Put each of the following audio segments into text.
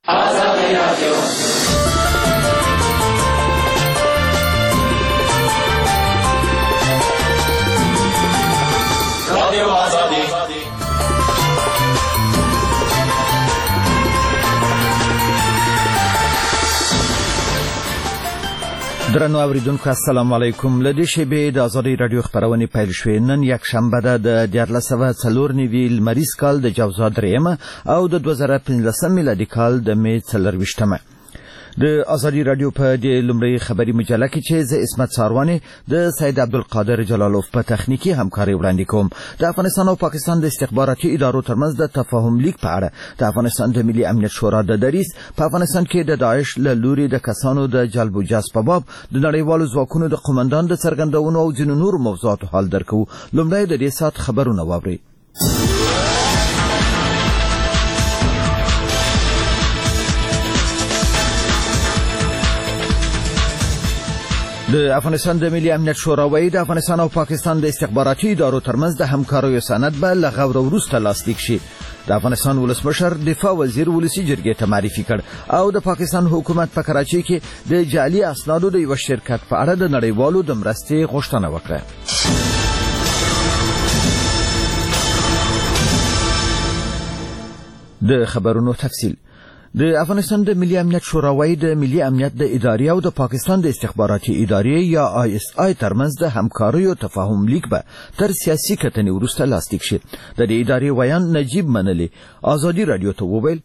آزادی رادیو آزادی. درنو اوریدونکو السلام علیکم. لدې شیبې د آزادۍ رادیو خبرونه پیل شوې. نن یک شنبه ده د 1404 لمریز کال د جوزا درېمه او د 2015 میلادي کال د می 24مه. د آزادۍ رادیو په د لومړی خبري مجله کې چې زه اسمت ساروانی د سید عبدالقادر جلالوف په تخنیکی همکاري وړاندې کوم. د افغانستان او پاکستان د استخباراتي ادارو ترمنځ د تفاهم لیک په اړه د افغانستان د ملي امنیت شورا د دریس په افغانستان کې د داعش له لوري د کسانو د جلب و جذب په باب د نړیوالو ځواکونو د قومندان د څرګندونو او ځینو نورو موضوعاتو حال درکو. لومړی د دې سات خبرونه واورئ. د افغانستان د ملي امنیت شورا وايي د افغانستان او پاکستان د استخباراتي ادارو ترمنځ د همکاریو سند به له غور وروسته لاسلیک شي. د افغانستان ولسمشر دفاع وزیر ولسی جرګې ته معرفي کړ او د پاکستان حکومت په کراچۍ کې د جعلي اسنادو د یو شرکت په اړه د نړیوالو د مرستې غوښتنه وکړه. د خبرونو تفصیل. د افغانستان د ملي امنیت شورا وايي د ملي امنیت د ادارې او د پاکستان د استخباراتي ادارې یا ISI ترمنځ د همکاریو تفاهم لیک به تر سیاسي کتنې وروسته لاسلیک شي. د دې ادارې ویان نجیب منلی آزادي رادیو ته وویل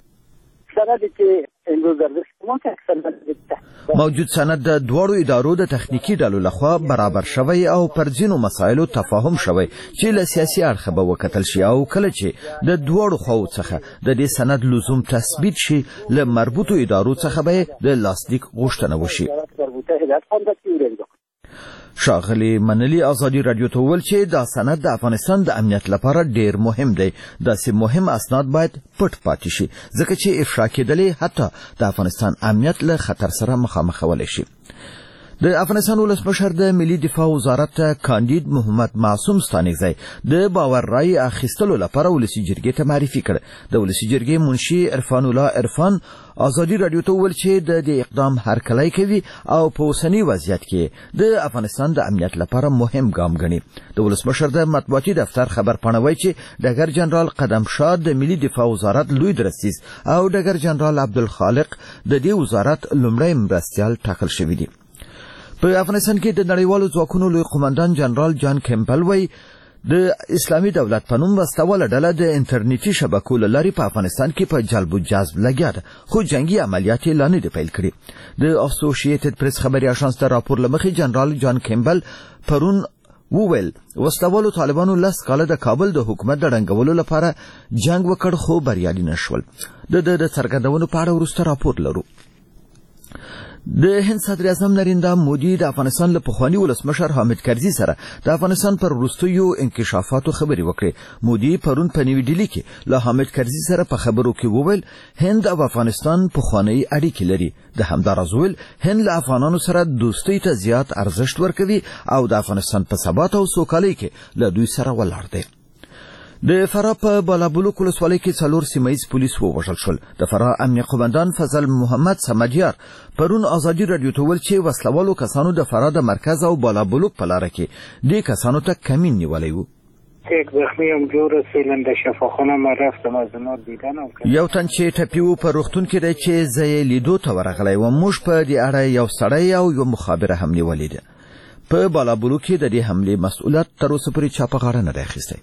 موجود سند د دوړو ادارو د تخنیکی ډلو لخوا برابر شوی او پر ځینو مسایلو تفاهم شوی چې له سیاسي اړخه به وکتل شي او کله چې د دوړو خو څخه د دې سند لزوم تثبیت شي له مربوطو ادارو څخه به د لاسلیک غوښتنه وشي. شاغلی منلی آزادی رادیو ته وویل چې دا سند د افغانستان د امنیت لپاره ډیر مهم دی. داسې مهم اسناد باید پټ پاتې شي ځکه چې افشا کېدلې حتی د افغانستان امنیت له خطر سره مخامخولی شي. د افغانستان ولسمشر د ملي دفاع وزارت کاندید محمد معصوم ستانکزی د باور رای اخیستلو لپاره ولسی جرګې ته معرفي کړ. د ولسی جرګې منشي عرفان الله عرفان آزادی رادیو ته وویل چې د دې اقدام هرکلی کوي او په اوسني وضعیت کې د افغانستان د امنیت لپاره مهم ګام ګڼي. د ولسمشر د مطبوعاتي دفتر خبرپاڼه وایي چې ډګر جنرال قدمشاه د ملي دفاع وزارت لوی درستیز او ډګر جنرال عبدالخالق د دې وزارت لومړی مرستیال ټاکل شوي دي. په افغانستان کې د نړیوالو ځواکونو لوی قومندان جنرال جان کیمپل وایي د اسلامي دولت په نوم وسوله ډله د انټرنیټي شبکو له لارې په افغانستان کې په جلب و جذب لګیا ده خو جنگي عملیات یې لا نه دي پیل کړي. د اسوسییټډ پریس خبري اژانس ته راپور له مخې جنرال جان کیمپل پرون وویل وسوالو طالبانو 10 کاله د کابل د حکومت د ړنګولو لپاره جنگ وکړ خو بریالي نشول. د څرګندونو په اړه وروسته راپور لرو. د هند صدر اعظم نریندرا مودي د افغانستان له پخواني ولسمشر حامد کرزي سره د افغانستان پر وروستیو انکشافاتو خبرې وکړې. مودي پرون په نیو ډیلي کې له حامد کرزي سره په خبرو کې وویل هند او افغانستان پخوانی اړیکې لري. د همداراز ویل هند له افغانانو سره دوستۍ ته زیات ارزښت ورکوي او د افغانستان په ثبات او سوکالۍ کې له دوی سره ولاړ دی. د فراه په بالابلوک ولسوالۍ کې 4 سیمه‌یز پولیس ووژل شول. د فراه امنیه قومندان فضل محمد صمدیار پرون آزادی رادیو ته ویل چې وسلوالو کسانو د فراه د مرکز او بالابلوک په لاره کې دې کسانو ته کمین نیولی و. یک زخمی هم جور رسیدن در شفاخانه ما رفتم از اونا دیدنم. یو تن چې ټپي و په روغتون کې دی چې زه یې لیدو ته ورغلی وم. موږ په دې اړه یو سړی او یو مخابره هم نیولې ده. په بالابلوک کې د دې حملې مسؤلیت تر اوسه پورې چا په غاړه نه دی اخیستی.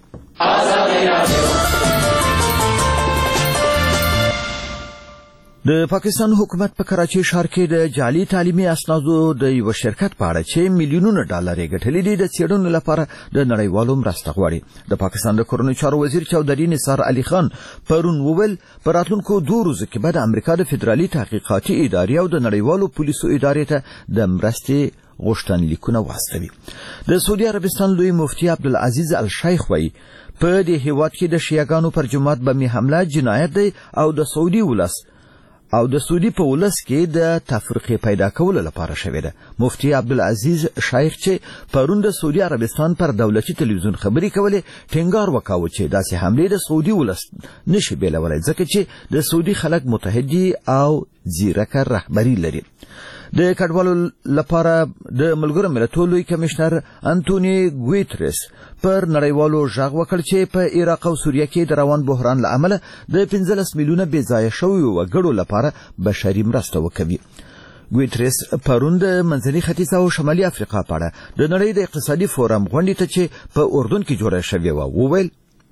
د پاکستان حکومت په کراچۍ ښار کې د جعلي تعلیمي اسنادو د یو شرکت په اړه چې میلیونونه ډالر یې ګټلي دي د څېړنو لپاره د نړیوالو مرسته غواړي. د پاکستان د کورنیو چارو وزیر چودري نثار علي خان پرون وویل په راتلونکو 2 ورځو کې به د امریکا د فدرالي تحقیقاتي ادارې او د نړیوالو پولیسو ادارې ته د مرستې غوښتنلیکونه واستوي. د سعودي عربستان لوی مفتي عبدالعزیز الشیخ وایي په دې هیواد کې د شیعاګانو پر جماعت بمي حمله جنایت دی او د سعودي ولس او د سعودي په ولس کې د تفرقه پیدا کولو لپاره شوې ده. مفتي عبدالعزیز شیخ چې پرون د سعودي عربستان پر دولتي تلویزیون خبري کولې ټینګار وکاوه چې داسې حملې د سعودي ولس نشي بیلولی ځکه چې د سعودي خلک متحدي او ځیرکه رهبري لري. د کډوالو لپاره د ملګرو ملتونو لوی کمشنر انټونی ګویترس پر نړیوالو ژغ وکړ چې په عراق او سوریه کې د روان بحران له امله د 15 میلیونه بې ځایه شویو وګړو لپاره بشري مرسته وکوي. ګویترس پرون د منځني ختیځ او شمالي افریقا په اړه د نړۍ د اقتصادي فورم غونډې ته چې په اردن کې جوړه شوې وه وویل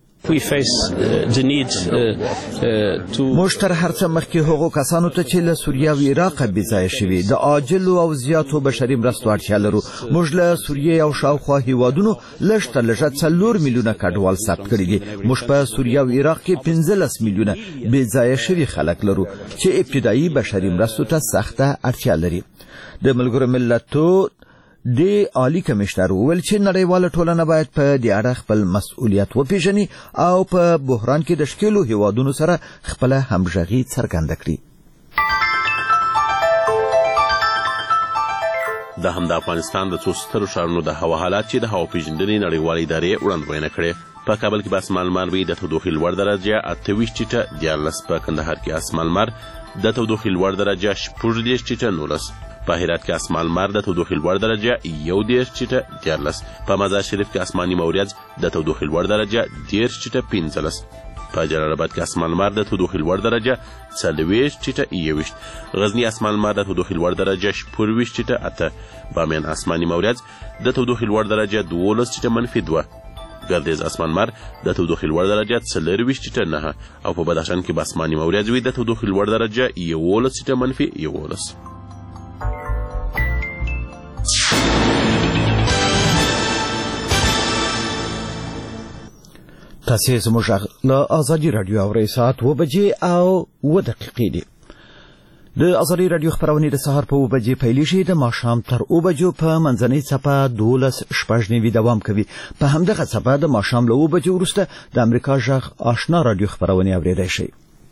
موږ تر هر څه مخکې هغو کسانو ته چې له سوریه او عراق بې ځایه شوي د عاجلو او زیاتو بشري مرستو اړتیا لرو. موږ له سوریې او شاوخوا هیوادونو لږ تر لږه 4 میلیونه کډوال ثبت کړي دي. موږ په سوریه او عراق کې 15 میلیونه بې ځایه شوي خلک لرو چې ابتدایي بشري مرستو ته سخته اړتیا لري. د ملګرو ملتونو د عالی کمشنر وویل چې نړیواله ټولنه باید په دې اړه خپل مسؤلیت وپیژني او په بحران کې د ښکېلو هیوادونو سره خپله همغږي څرګنده کړي. دا هم د افغانستان د څو سترو ښارونو د هوا حالات چې د هوا پیژندنې نړیوالې ادارې وړاندوینه کړې. په کابل کې به اسمان لمر وي د تودوخې لوړ درجه 28 ټیټه 14. په کندهار کې اسمان لمر د تودوخې لوړ درجه 14 ټیټه 19. په هرات کې اسمان لمر د تودوخې لوړ درجه 11 ټیټه 14. په مزار شریف کې اسماني موریځ د تودوخې لوړ درجه 10 ټیټه 15. په جلال آباد کې اسمان لمر د تودوخې لوړ درجه 40 ټیټه 21. غزنی اسمان لمر د تودوخې لوړ درجه 14 ټیټه 8. بامیان اسماني موریځ د تودوخې لوړ درجه 12 ټیټه -2. ګردیز اسمان لمر د تودوخې لوړ درجه 40 ټیټه 9. او په بدخشان کې به اسماني موریځ وي د تودوخې لوړ درجه 11 ټیټه -11. تاسې زموږ له ازادي راډیو اورئ ساعت 2:02 دقیقې. د ازادي راډیو خپرونې د سهار په 2:00 پیلېږي د ماښام تر 2:00 په منځنۍ څپه 12:06 دوام کوي. په همدغه څپه د ماښام له 2:00 وروسته د امریکا غږ آشنا راډیو خپرونې اورېدای شئ.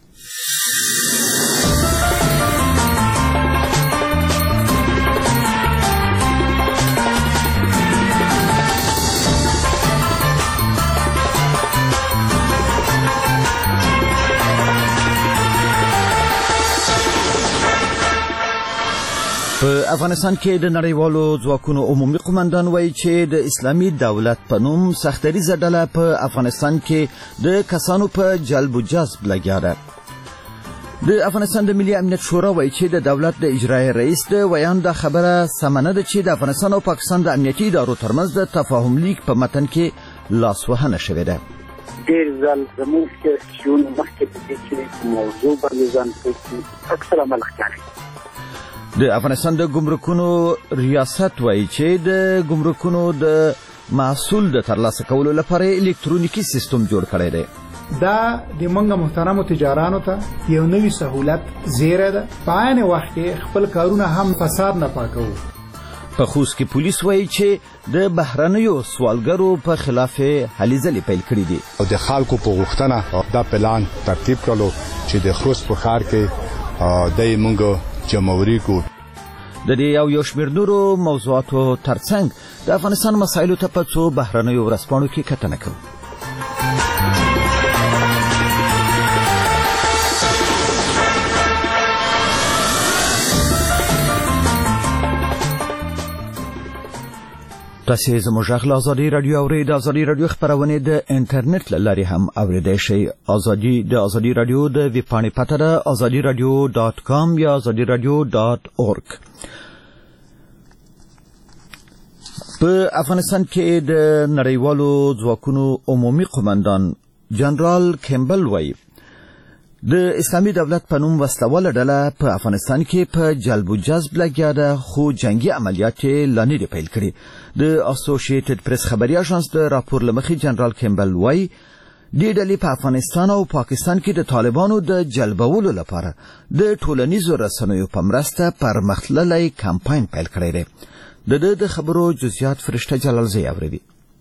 په افغانستان کې د نړیوالو ځواکونو عمومي قومندان وایي چې د اسلامي دولت په نوم سختریزه ډله په افغانستان کې د کسانو په جلب و جذب لګیا ده. د افغانستان د ملي امنیت شورا وایي چې د دولت د اجرایي رئیس د ویان دا خبره سمه نه ده چې د افغانستان او پاکستان د امنیتي ادارو ترمنځ د تفاهم لیک په متن کې لاسوهنه شوې ده. ډېر ځل زموږ کې شون مخکې د دې موضوع باندې ځان پوښتنه اکثر عمل کوي. د افغانستان د ګمرکونو ریاست وایي چې د ګمرکونو د محصول د ترلاسه کولو لپاره الکترونیکی سیستم جوړ کړی دی. دا د منګه محترمو تجارانو ته یو نوی سہولت زیره ده. په عین وخت کې خپل کارونه هم فساد نه پاکو. په خوست کې پولیس وایي چې د بهرنیو سوالګرو په خلاف هلې ځلې پیل کړي دي. او د خلکو په غوښتنه دا پلان ترتیب کړلو چې د خوست په ښار کې د منګه جمهوریت کو د دې یو شمېر نورو موضوعاتو ترڅنګ د افغانستان مسایلو ته په څو بهرنیو ورځپاڼو کې کتنه کوو. تاسې زموږ غږ له ازادي راډیو اورئ. د ازادي راډیو خپرونې د انټرنیټ له لارې هم اورېدای شئ. د ازادي راډیو د ویب پاڼې پته ده azadiradio.com یا azadiradio.org. په افغانستان کې د نړیوالو ځواکونو عمومي قومندان جنرال کیمبل وایي د اسلامي دولت په نوم وسلواله ډله په افغانستان کې په جلب و جذب لګیا ده خو جنگي عملیات لا نه دي پیل کړي. د اسوسییټډ پریس خبري اژانس د راپور له مخې جنرال کیمبل وایي دې ډلې په افغانستان او پاکستان کې د طالبانو د جلبولو لپاره د ټولنیزو رسنیو په مرسته پرمختللی کمپاین پیل کړی دی. د خبرو جزئیات فرشته جلالزی اوري.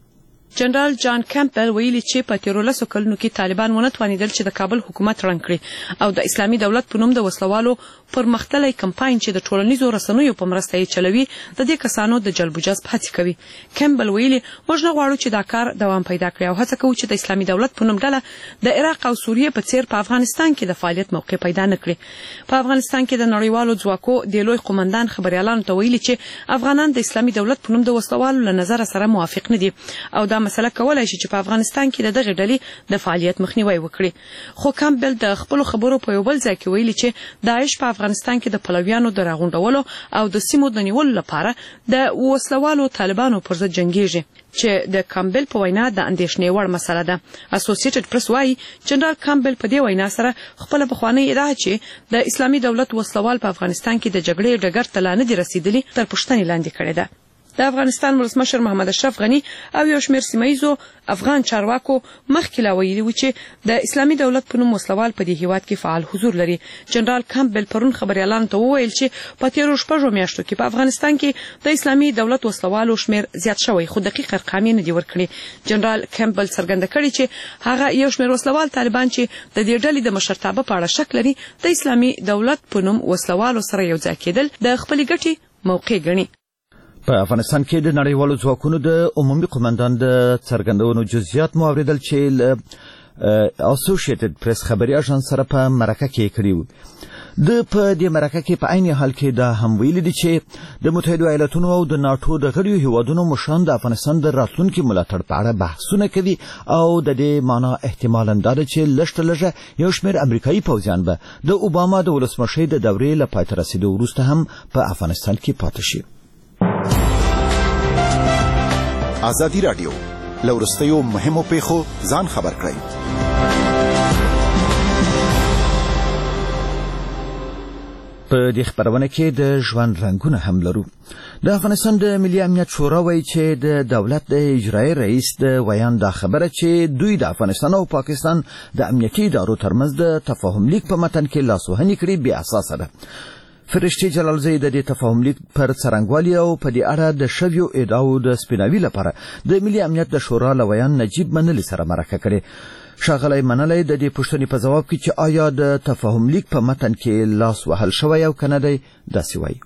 جنرال جان کمپل ویلي چې په 13 کلونو کې طالبان ونه توانیدل چې د کابل حکومت رنګ کړي او د اسلامي دولت په نوم د وسلوالو پرمختللی کمپاین چې د ټولنیزو رسنیو په مرسته یې چلوي د دې کسانو د جلب جذب هڅه کوي. کمپل ویلي موږ نه غواړو چې دا کار دوام پیدا کړي او هڅه کوو چې د اسلامي دولت په نوم ډله د عراق او سوریې په څیر په افغانستان کې د فعالیت موقع پیدا نه کړي. په افغانستان کې د نړیوالو ځواکو د لوی قومندان خبريالانو ته ویلي چې افغانان د اسلامي دولت په نوم د وسلوالو له نظر سره موافق نه دي او دا مسله کولای شي چې په افغانستان کې دغه ډلې د فعالیت مخنیوي وکړي. خو کمپل د خپل خبرو په یو بل ځای کې ویلي چې داعش په افغانستان کې د پلویانو د راغونډولو او د سیمو د نیولو لپاره د وسلوالو طالبانو پر ضد جنګیږي چې د کمپل په وینا د اندېښنې وړ مسله ده. اسوسییټډ پریس وايي جنرال کمپل په دې وینا سره خپل بخوانی ادعا چې د اسلامي دولت وسلوال په افغانستان کې د جګړې ډګر ته لا نه دي رسیدلي تر پوښتنې لاندې کړې ده. د افغانستان ولسمشر محمد اشرف غنی او یو شمېر سیمایزو افغان چارواکو مخکې لا ویلي و چې د اسلامي دولت په نوم وسلوال په دې هیواد کې فعال حضور لري. جنرال کمپل پرون خبريالانو ته وویل چې په 13 میاشتو کې په افغانستان کې د اسلامي دولت وسلوالو شمېر زیات شوی خو دقیق ارقام نه دي ورکړي. جنرال کمپل څرګنده کړي چې هغه یو شمېر وسلوال طالبان چې د دې ډلې د مشرتابه په اړه شک لري د اسلامي دولت په نوم وسلوالو سره یو ځای کېدل د خپلې ګټې موقع ګڼي. په افغانستان کې د نړیوالو ځواکونو د عمومي قومندان د څرګندونو جزئیات مو اوریدل چې اسوسییټډ پریس خبري اژانس سره په مرکه کې کړي وو. د په دې مرکه کې په عین حال کې دا هم ویلي دي چې د متحده ایالاتونو او د ناتو د غړیو هیوادونو مشران د افغانستان د راتلونکي ملاتړ په اړه بحثونه کوي او د دې معنی احتمالاً دا ده چې لږ یو شمېر امریکایي پوځیان به د اوباما د ولسمشۍ د دورې له پای ته رسیدو وروسته هم په افغانستان کې پاتې شي. ازادي رادیو لورستیو مهمو پیښو ځان خبر کړئ. په دې خبرونه کې د ژوند رنگونه هم لرو. د افغانستان د ملي امنیت شورا وایي چې د دولت د اجرایي رئیس د ویان دا خبره چې دوی د افغانستان او پاکستان د امنیتي ادارو ترمنځ د تفاهم لیک په متن کې لاسوهنې کړې بې اساسه ده. فرشتي جلالزی د دې تفاهم لیک پر څرنګوالي او په دې اړه د شویو ادعاو د سپیناوي لپاره د ملي امنیت د شورا لویان نجیب منلی سره مرکه کړې. ښاغلی منلی د دې پوښتنې په ځواب کې چې آیا د تفاهم لیک په متن کې لاس وهل شوی او کنه دی داسې وایي.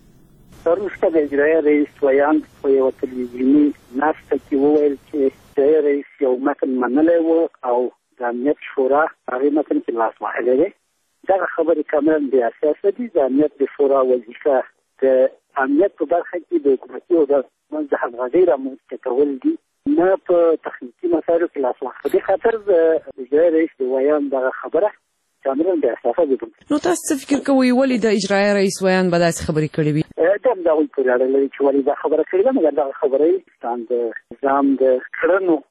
وروسته د اجرایي رئیس ویان په یوه تلویزیوني ناسته کې وویل چې اجرایي رئیس یو متن منلی و او د امنیت شورا هغې متن کې لاس وهلی دی. دغه خبرې کاملا بې اساسه دي. د امنیت د شورا وظیفه د امنیت په برخه کې د حکومتي ادارو ترمنځ د همغږۍ رامنځته کول دي، نه په تخنیکي مسایلو کې لاس وهل. په دې خاطر د اجرایي رئیس د ویان دغه خبره کاملا بې اساسه ده. نو تاسو څه فکر کوئ ولې د اجرایي رئیس ویان به داسې خبرې کړې وي؟ دا د هغوی پورې اړه لري چې ولې دا خبره کړې ده، مګر دغه خبرې د نظام د کړنو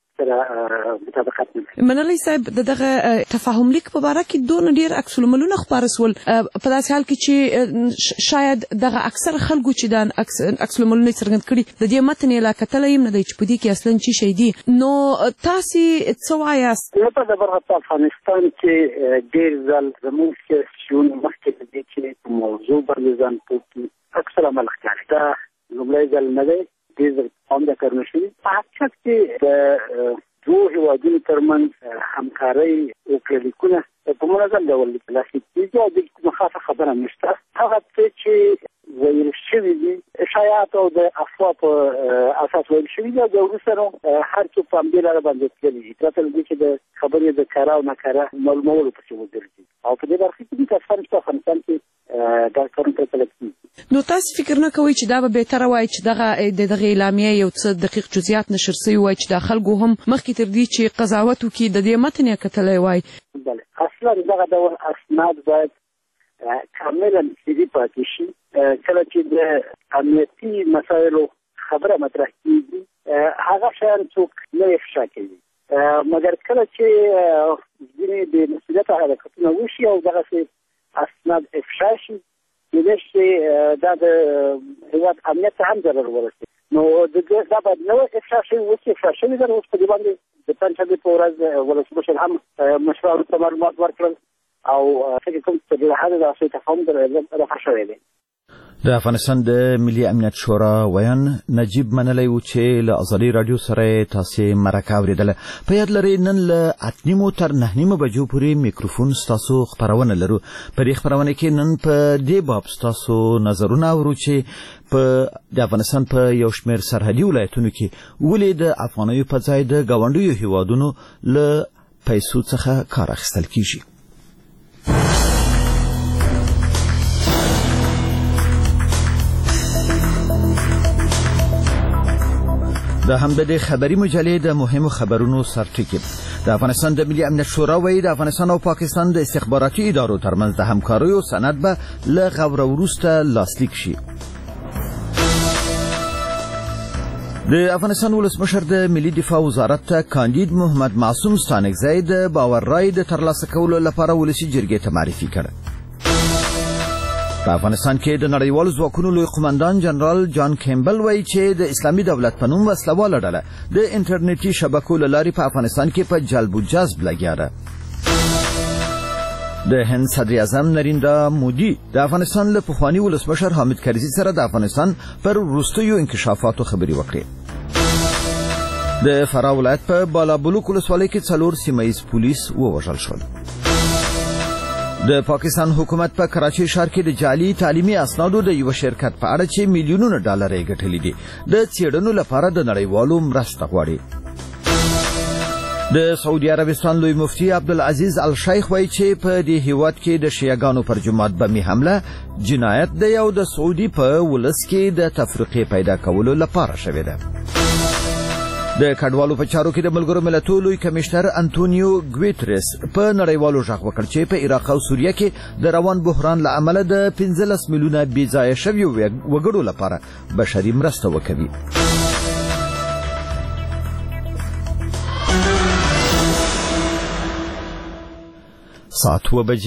مطابقت نه. منلی صاحب دغه تفاهم لیک په اړه کې دون ډیر عکس العملونه خبر سول په داسې حال کې چې شاید دغه اکثر خلکو چې د عکس العملونه څرګند کړي د دې متن لا کتل یم نه دی چې په دې کې اصلا چی شي دي. نو تاسو څه وایاست؟ په دغه په افغانستان کې ډیر ځل زموږ کې شون مخکې د دې چې موضوع باندې ځان پوښتنه اکثر عمل ښکاري. دا لومړی ځل نه دی دې هم د کارونه شوي. په حقیقت کې د دوه هیوادونو ترمنځ همکارۍ وکړلیکونه په منظم ډول لاسلیک کېږي او د کومه خاصه خبره نشته. هغه څه چې ویل شوي دي اشاعات او د افوا په اساس ویل شوي دي او د وروسته نو هر څوک په همدې لاره باندې تللي دي پرته له دې چې د خبرې د کاره او ناکاره معلومولو پسې وګرځي او په دې برخه کې کسان چې په افغانستان کې دا کارونه پرته کېږي. نو تاسو فکر نه کوئ چې دا به بهتره وای چې دغه اعلامیه یو څه دقیق جزئیات نشر شوی وای چې د خلکو هم مخکې تر دې چې قضاوت وکړي د دې متن یې کتلی وای؟ بله، اصلا دغه ډول اسناد باید کاملا سیدي پاتې شي. کله چې د امنیتي مسایلو خبره مطرح کېږي هغه شیان څوک نه افشا کوي، مګر کله چې ځینې بې مسؤلیته حرکتونه وشي او دغسې اسناد افشا شي کېدای شي دا د هېواد امنیت ته هم ضرر ورسوي. نو دا باید نه افشا شوي اوس افشا شوي ده. اوس په دې باندې د پنجشنبې په ورځ ولسمشر هم مشرانو ته معلومات ورکړل او فکر کوم چې په دې حال د تفاهم رفع شوی دی. د افغانستان د ملي امنیت شورا ویان نجیب منلی و چې له ازادي رادیو سره تاسو مرکه اوریدله. په یاد لرئ نن له 8:30 تر 9:30 بجو پورې میکروفون ستاسو خبرونه لرو. په دې خبرونه کې نن په دې باب ستاسو نظرونه اورو چې د افغانستان په یو شمېر سرحدي ولایتونو کې ولې د افغانیو په ځای د ګاونډیو هیوادونو له پیسو څخه کار اخیستل کیږي. د همدې خبري مجلې د مهمو خبرونو سرټکی. د افغانستان د ملي امنیت شورا وایي د افغانستان او پاکستان د استخباراتي ادارو ترمنځ د همکاریو سند به له غور وروسته لاسلیک شي. د افغانستان ولسمشر د ملي دفاع وزارت ته کاندید محمد معصوم ستانکزی د باور رای د ترلاسه کولو لپاره ولسي جرګې ته معرفي کړ. په افغانستان کې د نړیوالو ځواکونو لوی قومندان جنرال جان کیمبل وایي چې د اسلامي دولت په نوم وسلواله ډله د انټرنیټي شبکو له لارې په افغانستان کې په جلب و جذب لګیا ده. د هند صدر اعظم نریندرا مودي د افغانستان له پخواني ولسمشر حامد کرزي سره د افغانستان پر وروستیو انکشافاتو خبرې وکړې. د فراه ولایت په بالابلوک ولسوالۍ کې 4 سیمه ییز پولیس ووژل شول. د پاکستان حکومت په کراچۍ ښار کې د جعلي تعلیمي اسنادو د یو شرکت په اړه چې میلیونونه ډالر یې ګټلي دي د څېړنو لپاره د نړیوالو مرسته غواړي. د سعودي عربستان لوی مفتي عبدالعزیز الشیخ وایي چې په دې هیواد کې د شیعاګانو پر جماعت بمي حمله جنایت دی او د سعودي په ولس کې د تفرقې پیدا کولو لپاره شوې ده. د کډوالو په چارو کې د ملګرو ملتونو لوی کمشنر انټونیو ګویتریس په نړیوالو ژغ وکړ چې په عراق او سوریه کې د روان بحران له امله د 15 میلیونه بېځایه شویو وګړو لپاره بشري مرسته وکوي. ساعت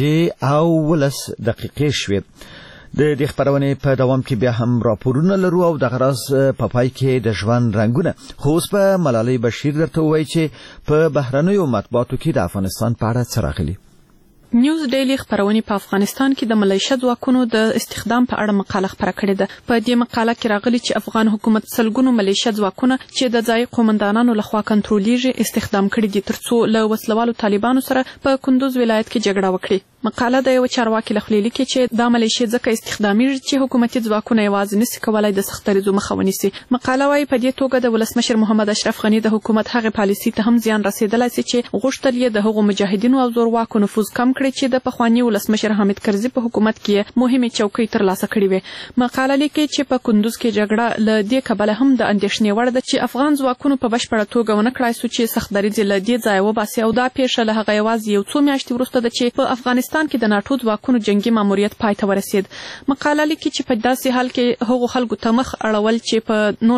2:10 شوې. د دې خبرونې په دوام کې بیا هم راپورونه لرو او د غراس په پای کې د ژوند رنگونه. خو اوس په ملالۍ بشیر درته وایي چې په بهرنیو مطبوعاتو کې د افغانستان په اړه څه راغلي. نیوز ډیلی خبرونه په افغانستان کې د ملیشه ځواکونو د استخدام په اړه مقاله خبره کړې ده. په دې مقاله کې راغلي چې افغان حکومت سلګونو ملیشه ځواکونه چې د ځای قومندانانو لخوا کنټرولېږي استخدام کړي دي ترڅو له وسلوالو طالبانو سره په کندوز ولایت کې جګړه وکړي. مقاله د یو چارواکي لخوا لیکي چې دا ملیشه ځکه استخدامېږي چې حکومتي ځواکونه یوازې نشي کولای د سختریزو مخه ونیسي. مقاله وايي په دې توګه د ولسمشر محمد اشرف غنی د حکومت هغه پالیسي ته هم زیان رسیدلی چې غوښتل یې د هغو مجاهدینو او زورواکو نفوذ کم کړي چې د پخواني ولسمشر حامد کرزي په حکومت کې مهمه چوکۍ ترلاسه کړې وي. مقاله لیکي چې په کندوز کې جګړه له دې کبله هم د اندېښنې وړ ده چې افغان ځواکونو په بشپړه توګه ونه کړای سو چې سختریزې له دې ځایه وباسي او دا پیښه له هغه یوازې یو څو میاشتې وروسته ده چې په افغانستان کې د ناټو ځواکونو جنگي ماموریت پای ته ورسید. مقاله لیکي چې په داسې حال کې هغو خلکو ته مخ اړول چې په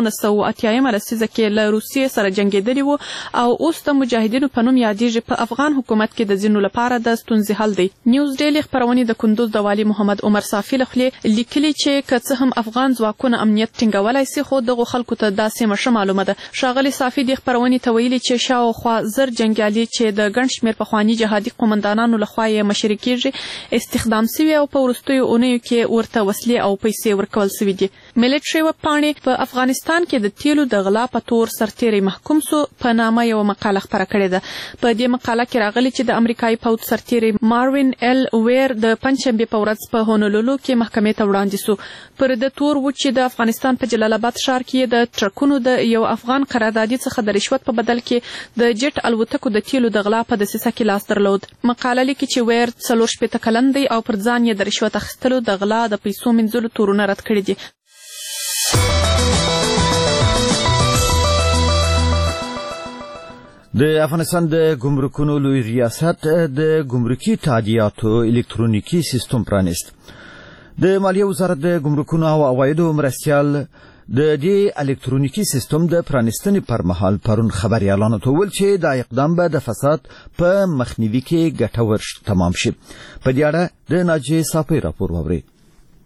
1980 لسیزه کې له روسیې سره جنګېدلي وو او اوس د مجاهدینو په نوم یادېږي په افغان حکومت کې د ځینو لپاره د ستونزې حل دی. نیوز ډیلی خبرونه د کندوز د والي محمد عمر صافي لخوا لیکلي چې که څه هم افغان ځواکونه امنیت ټینګولای سي خو دغه خلکو ته داسې مشه معلومه ده. ښاغلي صافي د خبرونه ته ویلي چې شاوخوا زر جنګیالي چې د ګڼ شمېر پخواني جهادي قومندانانو لخوا یې مشري کېږي استخدام شوي او په وروستیو اونیو کې ورته وسلې او پیسې ورکول شوي دي. ملیټري وپاڼې په افغانستان کې د تیلو د غلا په تور سرتیری محکوم سو په نامه یو مقاله خبره کړې ده. په دې مقاله کې راغلي چې د امریکایي پوځ سرتیری ماروین ال ویر د پنځشنبه په ورځ په هونولولو کې محکمې ته وړاندې شو. پر د تور و چې د افغانستان په جلال آباد ښار کې د ټرکونو د یو افغان قراردادي څخه د رشوت په بدل کې د جټ الوتکو د تیلو د غلا په دسیسه کې لاس درلود. مقاله لیکي چې ویر 40 کلن دی او پر ځان یې د رشوت اخیستلو د غلا د پیسو منځلو تورونه رد کړي دي. د افغانستان د ګمرکونو لوی ریاست د ګمرکي تادیاتو الکترونیکي سیستم پرانیست. د مالیه وزارت د ګمرکونو او عوایدو مرستیال د دې الکترونیکي سیستم د پرانیستنې پر مهال پرون خبري اعلان وکړ چې دا اقدام به د فساد په مخنیوي کې ګټور تمام شي. په دې اړه د ناجی صافي راپور ووري.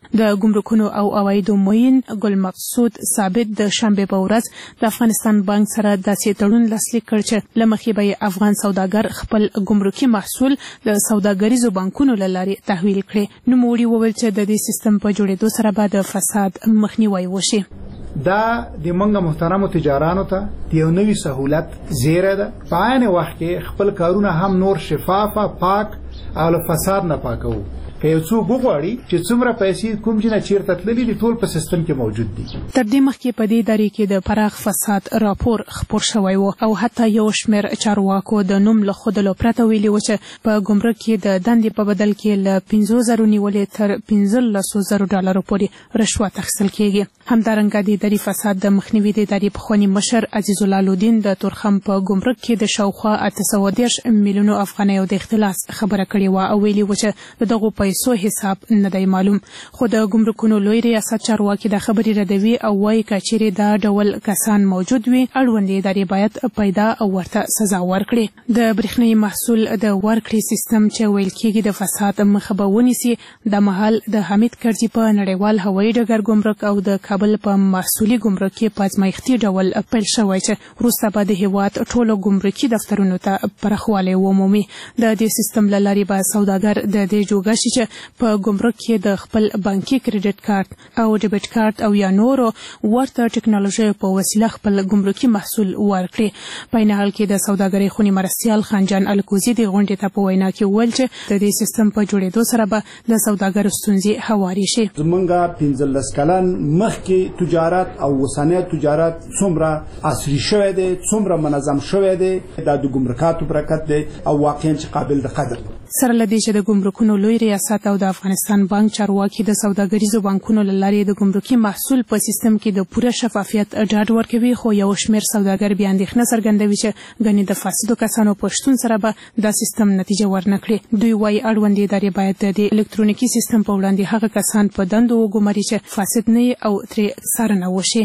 د ګمرکونو او عوایدو معین ګل مقصود ثابت د شنبه په ورځ د افغانستان بانک سره داسې تړون لاسلیک کړ چې لمخې به افغان سوداګر خپل ګمرکي محصول د سوداګریزو بانکونو له لارې تحویل کړي. نوموړي وویل چې د دې سیستم په جوړېدو سره به د فساد مخنیوی وشي. دا د منګه محترمو تجارانو ته یو نوی سہولت زیره ده. په عین وخت کې خپل کارونه هم نور شفافه، پاک او له فساد نه پاکو. که یو څوک وغواړي چې څومره پیسې کوم چې نه چیرته تللي دي ټول په سیستم کې موجود دي. تر دې مخکې په دې ادارې کې د پراخ فساد راپور خپور شوی و او حتی یو شمېر چارواکو د نوم له ښودلو پرته ویلي و چې په ګمرک کې د دندې په بدل کې له 15,000 نیولې تر 15,000 ډالرو پورې رشوت اخیستل کېږي. همدارنګه د اداري فساد د مخنیوي د ادارې پخواني مشر عزیز الله لودین د تورخم په ګمرک کې د شاوخوا 830 میلیونو افغانیو د اختلاس خبره کړې وه او ویلي و چې د دغو پیسو حساب نه دی معلوم. خو د ګمرکونو لوی ریاست چارواکي د خبرې ردوي او وایي که چیرې دا ډول کسان موجود وي اړوندې ادارې باید پیدا او ورته سزا ورکړي. د برېښنايي محصول د ورکړې سیستم چې ویل کېږي د فساد مخه به ونیسي. د مهال د حمید کرزي په نړیوال هوایي ډګر ګمرک او د کابل په محصولي ګمرک کې په ازمایښتي ډول پیل شوی چې وروسته به د هېواد ټولو ګمرکي دفترونو ته پراخوالی ومومي. د دې سیستم له لارې به سوداګر د دې جوګه شي چې په ګمرک کې د خپل بانکي کریډټ کارت او ډیبټ کارت او یا نورو ورته ټکنالوژي په وسیله خپل ګمرکي محصول ورکړي. په عین حال کې د سوداګرۍ خونې مرستیال خانجان الکوزي د غونډې ته په وینا کې وویل چې د دې سیستم په جوړېدو سره به د سوداګرو ستونزې هوارې شي. زمونږ 15 کلن مخکې تجارت او اوسنی تجارت څومره عصري شوی دی، څومره منظم شوی دی، دا د ګمرکاتو برکت دی او واقعا چې قابل د قدر. سره له دې چې د ګمرکونو لوی ریاست او د افغانستان بانک چارواکي د سوداګریزو بانکونو له لارې د ګمرکي محصول په سیستم کې د پوره شفافیت ډاډ ورکوي، خو یو شمېر سوداګر بیا اندېښنه څرګندوي چې ګنې د فاسدو کسانو په شتون سره به دا سیستم نتیجه ورنکړي. دوی وایي اړوندې ادارې باید د الکترونیکي سیستم په وړاندې هغه کسان په دندو وګماري چې فاسد نه او ترې څارنه وشي.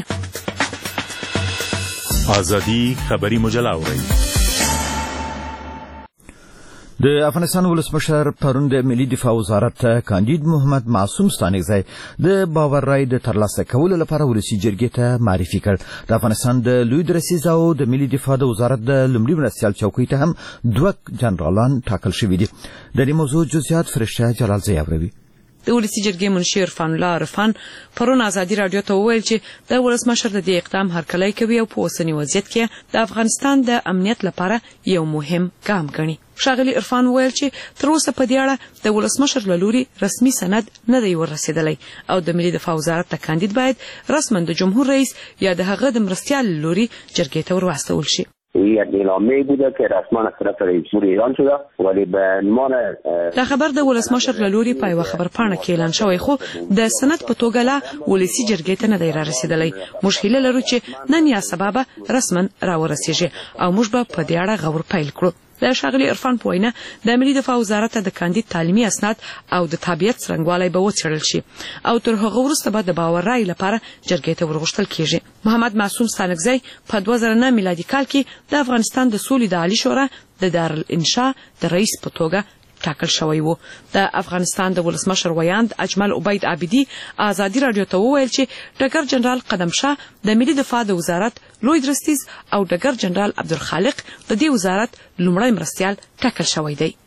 ازادي خبري مجله اورئ. د افغانستان ولسمشر پرون د ملي دفاع وزارت کاندید محمد معصوم ستانکزی د باور رای د ترلاسه کولو لپاره ولسي جرګې ته معرفي کړ. د افغانستان د لوی درسیز او د ملي دفاع د وزارت د لومړي مرستیال چوکۍ ته هم 2 جنرالان ټاکل شوي دي. د دې موضوع جزئیات فرشته جلالزی اوري. د ولسي جرګې منشي عرفان الله عرفان پرون ازادي رادیو ته وویل چې د ولسمشر د دې اقدام هرکلی کوي او په اوسني وضعیت کې د افغانستان د امنیت لپاره یو مهم ګام ګڼي. ښاغلي عرفان وویل چې تر اوسه په دې اړه د ولسمشر له لوري رسمي سند نه دی ورسېدلی او د ملي دفاع وزارت ته کاندید باید رسما د جمهور رئیس یا د هغه د مرستیال له لوري جرګې ته ورواستول شي. یک اعلامیه بوده که رسما از طرف رئیس جمهور ایران شده ولی به عنوان دا خبر د ولسمشر له لوري په یوه خبرپاڼه کې اعلان شوی خو د سند په توګه لا ولسي جرګې ته نه دی رارسېدلی. موږ هیله لرو چې نن یا سبا به رسما راورسېږي او موږ به په دې اړه غور پیل کړو. د ښاغلي عرفان په وینا د ملي دفاع وزارت د کاندید تعلیمي اسناد او د تابعیت څرنګوالی به وڅېړل شي او تر هغه وروسته به د باور رای لپاره جرګې ته ورغوښتل کېږي. محمد معصوم ستانکزی په 2009 میلادي کال کې د افغانستان د سولې د عالي شورا د دارالانشا د رئیس په توګه ټاکل شوی و. د افغانستان د ولسمشر ویاند اجمل عبید عابدي ازادي رادیو ته وویل چې ډګر جنرال قدم شاه د ملي دفاع د وزارت لوی درستیز او ډګر جنرال عبدالخالق د دې وزارت لومړی مرستیال ټاکل شوی دی.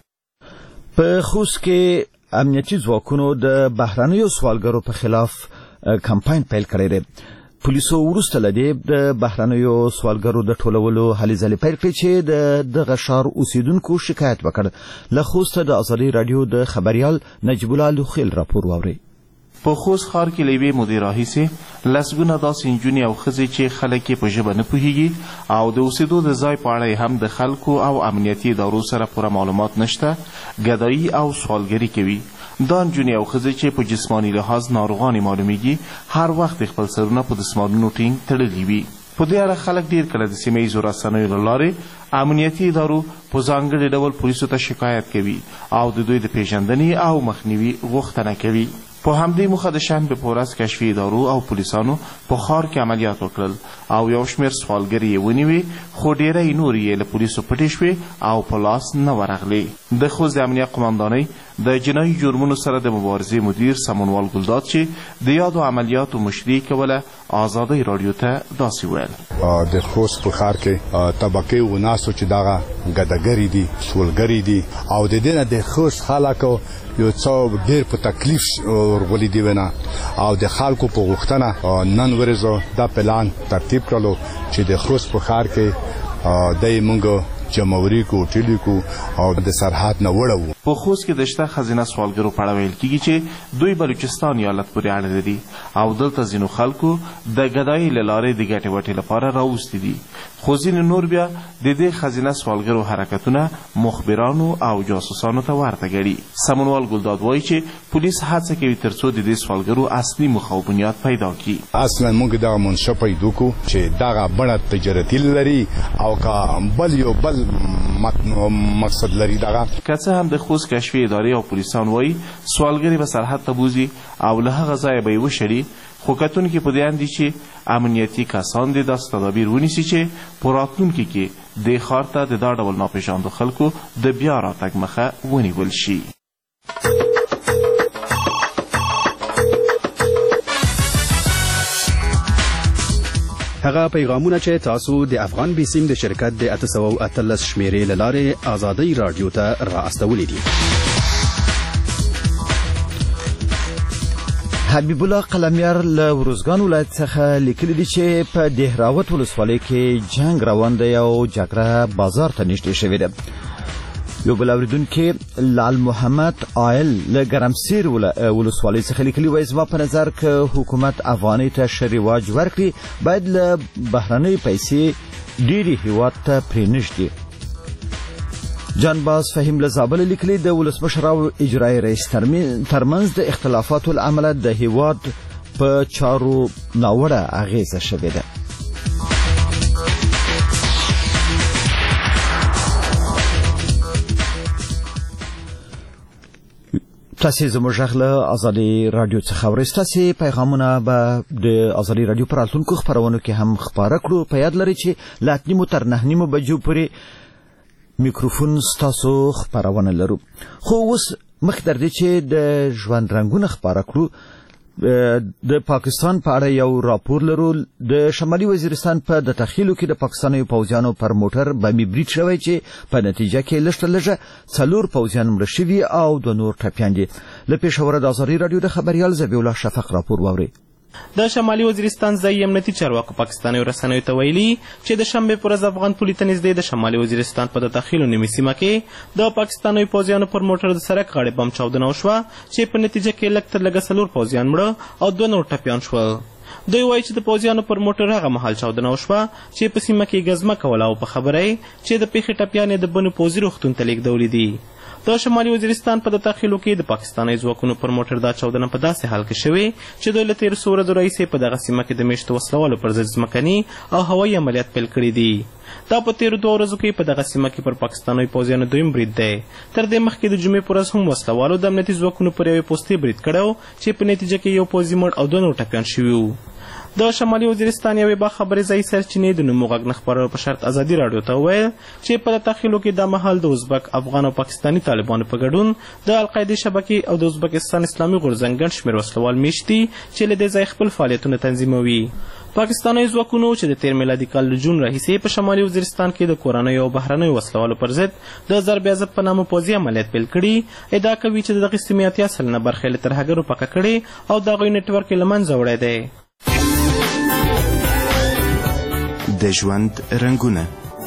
په خوست کې امنیتي ځواکونو د بهرنیو سوالګرو په خلاف کمپاین پیل کړی دی. پولیسو وروسته له دې د بهرنیو سوالګرو د ټولولو هلې ځلې پیل کړې چې دغه ښار اوسیدونکو شکایت وکړ. له خوسته د ازادي رادیو د خبریال نجیب الله لوخیل راپور واورئ. په خوست ښار کې له یوې مودې راهیسې لسګونه داسې نجونې او ښځې چې خلک یې په ژبه نه پوهېږي او د اوسېدو د ځای په اړه هم د خلکو او امنیتي ادارو سره پوره معلومات نشته ګدایي او سوالګري کوي. دا نجونې او ښځې چې په جسماني لحاظ ناروغانې معلومیږي هر وخت خپل سرونه په دسمالونو ټینګ تړلي وي. په دې اړه خلک ډېر کله د سیمه ییزو رسنیو له لارې امنیتي ادارو په ځانګړي ډول پولیسو ته شکایت کوي او د دوی د پیژندنې او مخنیوي غوښتنه کوي. په همدې موخه د شنبې په ورځ کشفي ادارو او پولیسانو په ښار کې عملیات وکړل او یو شمېر سوالګرې یې ونیوې خو ډېری نورې یې له پولیسو پټې شوې او په لاس نه ورغلې. د خوست د امنیت قماندانۍ د جنایي جرمونو سره د مبارزې مدیر سمونوال ګلداد چې د یادو عملیاتو مشري کوله آزادۍ راډیو ته داسې ویل. د خوست په ښار کې طبقې وناسو چې دغه ګدګري دي سولګري دي او د دې نه د خوست خلکو یو څو ډېر په تکلیف ورغلي دي ونه او د خلکو په غوښتنه نن ورځو دا پلان ترتیب کړلو چې د خوست په ښار کې د موږ جمهوری کو ټیلی کو او د سرحد نه وړو. په خوست کې د شته خزینه سوالګرو په اړه ویل کیږي چې دوی بلوچستان ایالت پورې اړه لري او دلته ځینو خلکو د ګدایي له لارې د ګټې وټې لپاره راوستي دي، خو ځینې نور بیا د دې خزینه سوالګرو حرکتونه مخبرانو او جاسوسانو ته ورته ګڼي. سمونوال ګلداد وایي چې پولیس هڅه کوي تر څو د دې سوالګرو اصلي مخه او بنیاد پیدا کړي. اصلا موږ دغه منشا پیدا کړو چې دغه بڼه تجارتي لري او که بل یو بل مقصد لري دغه که څه هم د خوست کشفي ادارې او پولیسان وایي سوالګري به سرحد ته بوځي او له هغه ځایه به یې وشړي، خو کتونکي په دې اند دي چې امنیتي کسان دې داسې تدابیر ونیسي چې په راتلونکي کې دې ښار ته د دا ډول ناپېژاندو خلکو د بیا راتګ مخه ونیول شي. هغه پیغامونه چې تاسو د افغان بیسیم د شرکت د 813 شمیرې له لارې آزادۍ راډیو ته را استولې دي. حبیب الله قلمیار له وروزګان ولایت څخه لیکلي دي چې په دهراوت ولسوالۍ کې جنگ روان دی او جګړه بازار ته نږدې شوې ده. یو بل اوریدونکي لال محمد عائل له ګرمسیر ولسوالۍ څخه لیکلي وایي زما په نظر که حکومت افغانۍ ته ښه رواج ورکړي باید له بهرنۍ پیسې ډېرې هیواد ته پرېنږدي. جانباز فهیم له زابل لیکلي د ولسمشر او اجرایي رئیس ترمنځ د اختلافاتو له امله د هیواد په چارو ناوړه اغیزه شوې ده. تاسو زموږ غږ له ازادي رادیو څخه اورئ. تاسو پیغامونه به د ازادي رادیو پر راتلونکو خبرونو کې هم خبره کړو. په یاد لرئ چې له 8:30 تر 9:30 بجو پورې میکروفون ستاسو خبرونه لرو. خو اوس مخکې تر دې چې د ژوند رنګونه خبره کړو د پاکستان په اړه یو راپور لرو. د شمالي وزیرستان په د تخیلو کې د پاکستاني پوځیانو پر موټر بمي برید شوی چې په نتیجه کې لږه 4 پوځیان مړه شوي او 2 نور ټپیان دي. له پېښوره د ازادي رادیو د خبريال ذبیح الله شفق راپور واوري. د شمالي وزیرستان ځایي امنیتي چارواکو پاکستاني رسنیو ته ویلي چې د شنبې پر ورځ افغان پولي ته نږدې د شمالي وزیرستان په د تخیلو نیمې سیمه کې د پاکستاني پوځیانو پر موټر د سړک غاړې بم چاودنه وشوه چې په نتیجه کې لږ تر لږه 4 پوځیان مړه او 2 نور ټپیان شول. دوی وایي چې د پوځیانو پر موټر هغه مهال چاودنه وشوه چې په سیمه کې ګزمه کوله او په خبره یې چې د پیښې ټپیان یې د بنو پوځي روغتون ته لیږدولي دي. د شمالي وزیرستان په د داخلو کې د پاکستاني ځواکونو پر موټر دا چاودنه په داسې حال کې شوې چې دوی له تېرو څو ورځو راهیسې په دغه سیمه کې د میشتو وسلوالو پر ضد ځمکني او هوایي عملیات پیل کړي دي. دا په تېرو 2 ورځو کې په دغه سیمه کې پر پاکستاني پوځیانو دویم برید دی. تر دې مخکې د جمعې په ورځ هم وسلوالو د امنیتي ځواکونو پر یوې پوستې برید کړی چې په نتیجه کې یو پوځي مړ او 2 نور ټپیان شوي وو. د شمالي وزیرستان یوې باخبرې ځایي سرچینې د نومو غږ نه خپرولو په شرط ازادي راډیو ته وویل چې په داخلو کې دا مهال د ازبک افغان او پاکستاني طالبانو په ګډون د القاعدې شبکې او د ازبکستان اسلامي غورځنګ ګڼ شمېر وسلوال میشت دي چې له دې ځایه خپل فعالیتونه تنظیموي. پاکستاني ځواکونو چې د تېر میلادي کال د جون راهیسې په شمالي وزیرستان کې د کورنیو او بهرنیو وسلوالو پر ضد د ضرب عزت په نامه پوځي عملیات پیل کړي، ادعا کوي چې دغه سیمې 80% برخې له ترهګرو پاکه کړې او د هغوی نیټورک یې له منځه وړی دی. د ژوند رنګونه.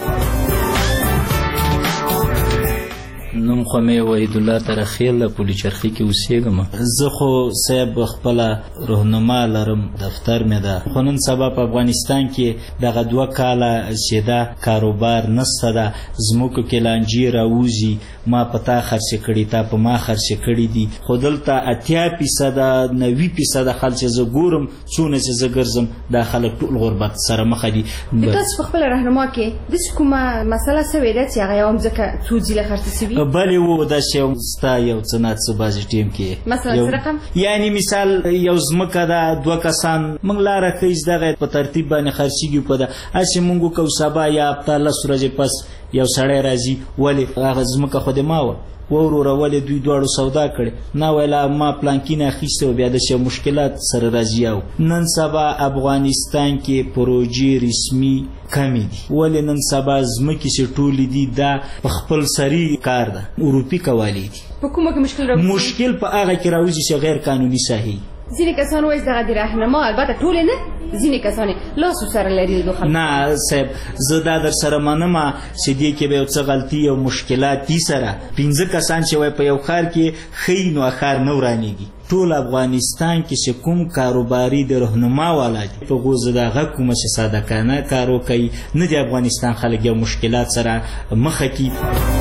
نوم خو مې وحید الله ترخیل له پولي چرخي کې اوسېږم. زه خو صاحب خپله رهنما لرم، دفتر مې ده، خو نن سبا په افغانستان کې دغه 2 کاله چې دا کاروبار نسته ده، ځمکو کې لانجې راوځي، ما په تا خرڅې کړي، تا په ما خرڅې کړي دي، خو دلته 80% 90% خلک چې زه ګورم څونه چې زه ګرځم دا خلک ټول غربت سره مخ دي. تاسو په خپله رهنما کې داسې کومه مسله سوې ده چې هغه یو مځکه څو ځله خرڅه سوي؟ بلې و داسې یو ستا یو څه نه څه بعضې ټیم کې مثلا څه رقم؟ یعنې مثال یو ځمکه ده 2 کسان موږ لاره ښیز دغه په ترتیب باندې خرڅېږي په ده هسې موږ وکړو سبا یا هفته 10 ورځې پس یو سړی راځي ولې هغه ځمکه خو دې ما وه وروره ولې دوی دواړو سودا کړې نه ویله ما پلانکینه اخیسته و بیا داسې مشکلات سره راځي. او نن سبا افغانستان کې پروژې رسمي کمې دي. ولې نن سبا ځمکې چې ټولې دي دا په خپل سري کار ده، اروپي قوالې دي. په کومه کې مشکل راوځي؟ مشکل په هغه کې راوځي چې غیر قانوني ساحې. ځینې کسان وایي دغه د راهنما، البته ټولې نه، ځینې کسان لاسو سره لري د خلکو. نه صاحب زه دا در سره منم چې دې کې به یو څه غلطي او مشکلات دي. سره 15 کسان چې وایي په یو ښار کې ښیي نو ښار نه ورانېږي. ټول افغانستان کې چې کوم کاروباري د رهنما والا دي په غوزه دغه کومه چې صادقانه کار وکړي نه د افغانستان خلک یو مشکلات سره مخه کړي.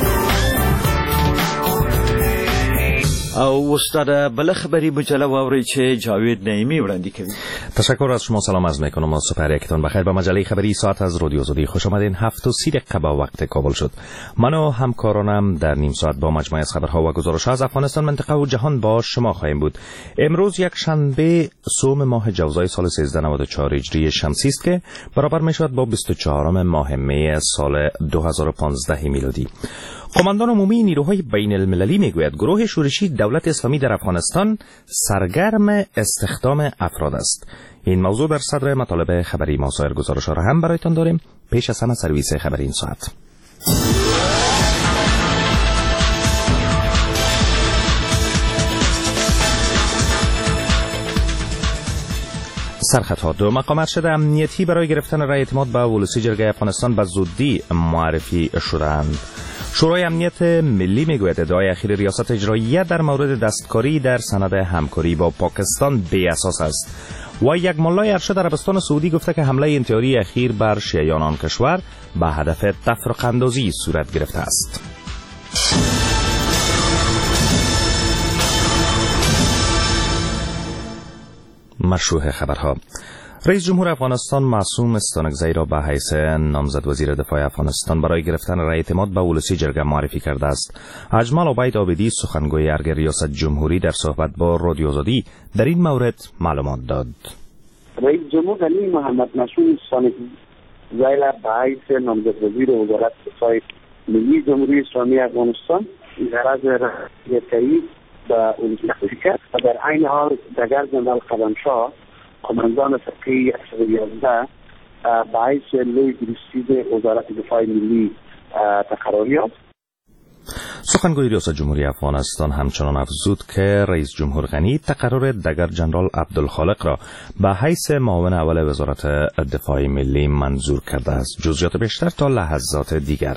او استاد بل خبری مجله واوري چې جاوید نعیمی وړاندې کوي. تشکر از شما، سلام عرض میکنم و سپر یکتون بخیر. به مجله خبری ساعت از رادیو آزادی خوش آمدین. 7:30 دقیقه با وقت کابل شد. من و همکارانم در نیم ساعت با مجموعه از خبرها و گزارش‌ها از افغانستان، منطقه و جهان با شما خواهیم بود. امروز یک شنبه سوم ماه جوزای سال 1394 هجری شمسی است که برابر میشود با 24 ماه می سال 2015 میلادی. قماندان عمومی نیروهای بین المللی میگوید گروه شورشی دولت اسلامی در افغانستان سرگرم استخدام افراد است. این موضوع در صدر مطالب خبری ما. سایر گزارش‌ها را هم برایتان داریم. پیش از همه سرویس خبری این ساعت. سرخطها: دو مقام ارشد امنیتی برای گرفتن رای اعتماد به ولسی جرگه افغانستان به زودی معرفی شدند. شورای امنیت ملی میگوید ادعای اخیر ریاست اجراییه در مورد دستکاری در سند همکاری با پاکستان بی اساس است. و یک ملای ارشد عربستان سعودی گفته که حمله انتحاری اخیر بر شیعیان آن کشور به هدف تفرقه اندازی صورت گرفته است. مشروع خبرها: رئیس جمهور افغانستان معصوم استانکزی را به حیث نامزد وزیر دفاع افغانستان برای گرفتن رای اعتماد به ولسی جرگه معرفی کرده است. اجمل عبید عابدی سخنگوی ارگ ریاست جمهوری در صحبت با رادیو آزادی در این مورد معلومات داد. رئیس جمهور علی محمد معصوم استانکزی را به حیث نامزد وزیر وزارت دفاع ملی جمهوری اسلامی افغانستان غرض رهبری به ولسی کرد و در عین حال دگر جنرال قدمشاه قماندان فرقه 111 به حیث لوی گروسید وزارت دفاع ملی تقرر یافت. سخنگوی ریاست جمهوری افغانستان همچنان افزود که رئیس جمهور غنی تقرر دگر جنرال عبدالخالق را به حیث معاون اول وزارت دفاع ملی منظور کرده است. جزئیات بیشتر تا لحظات دیگر.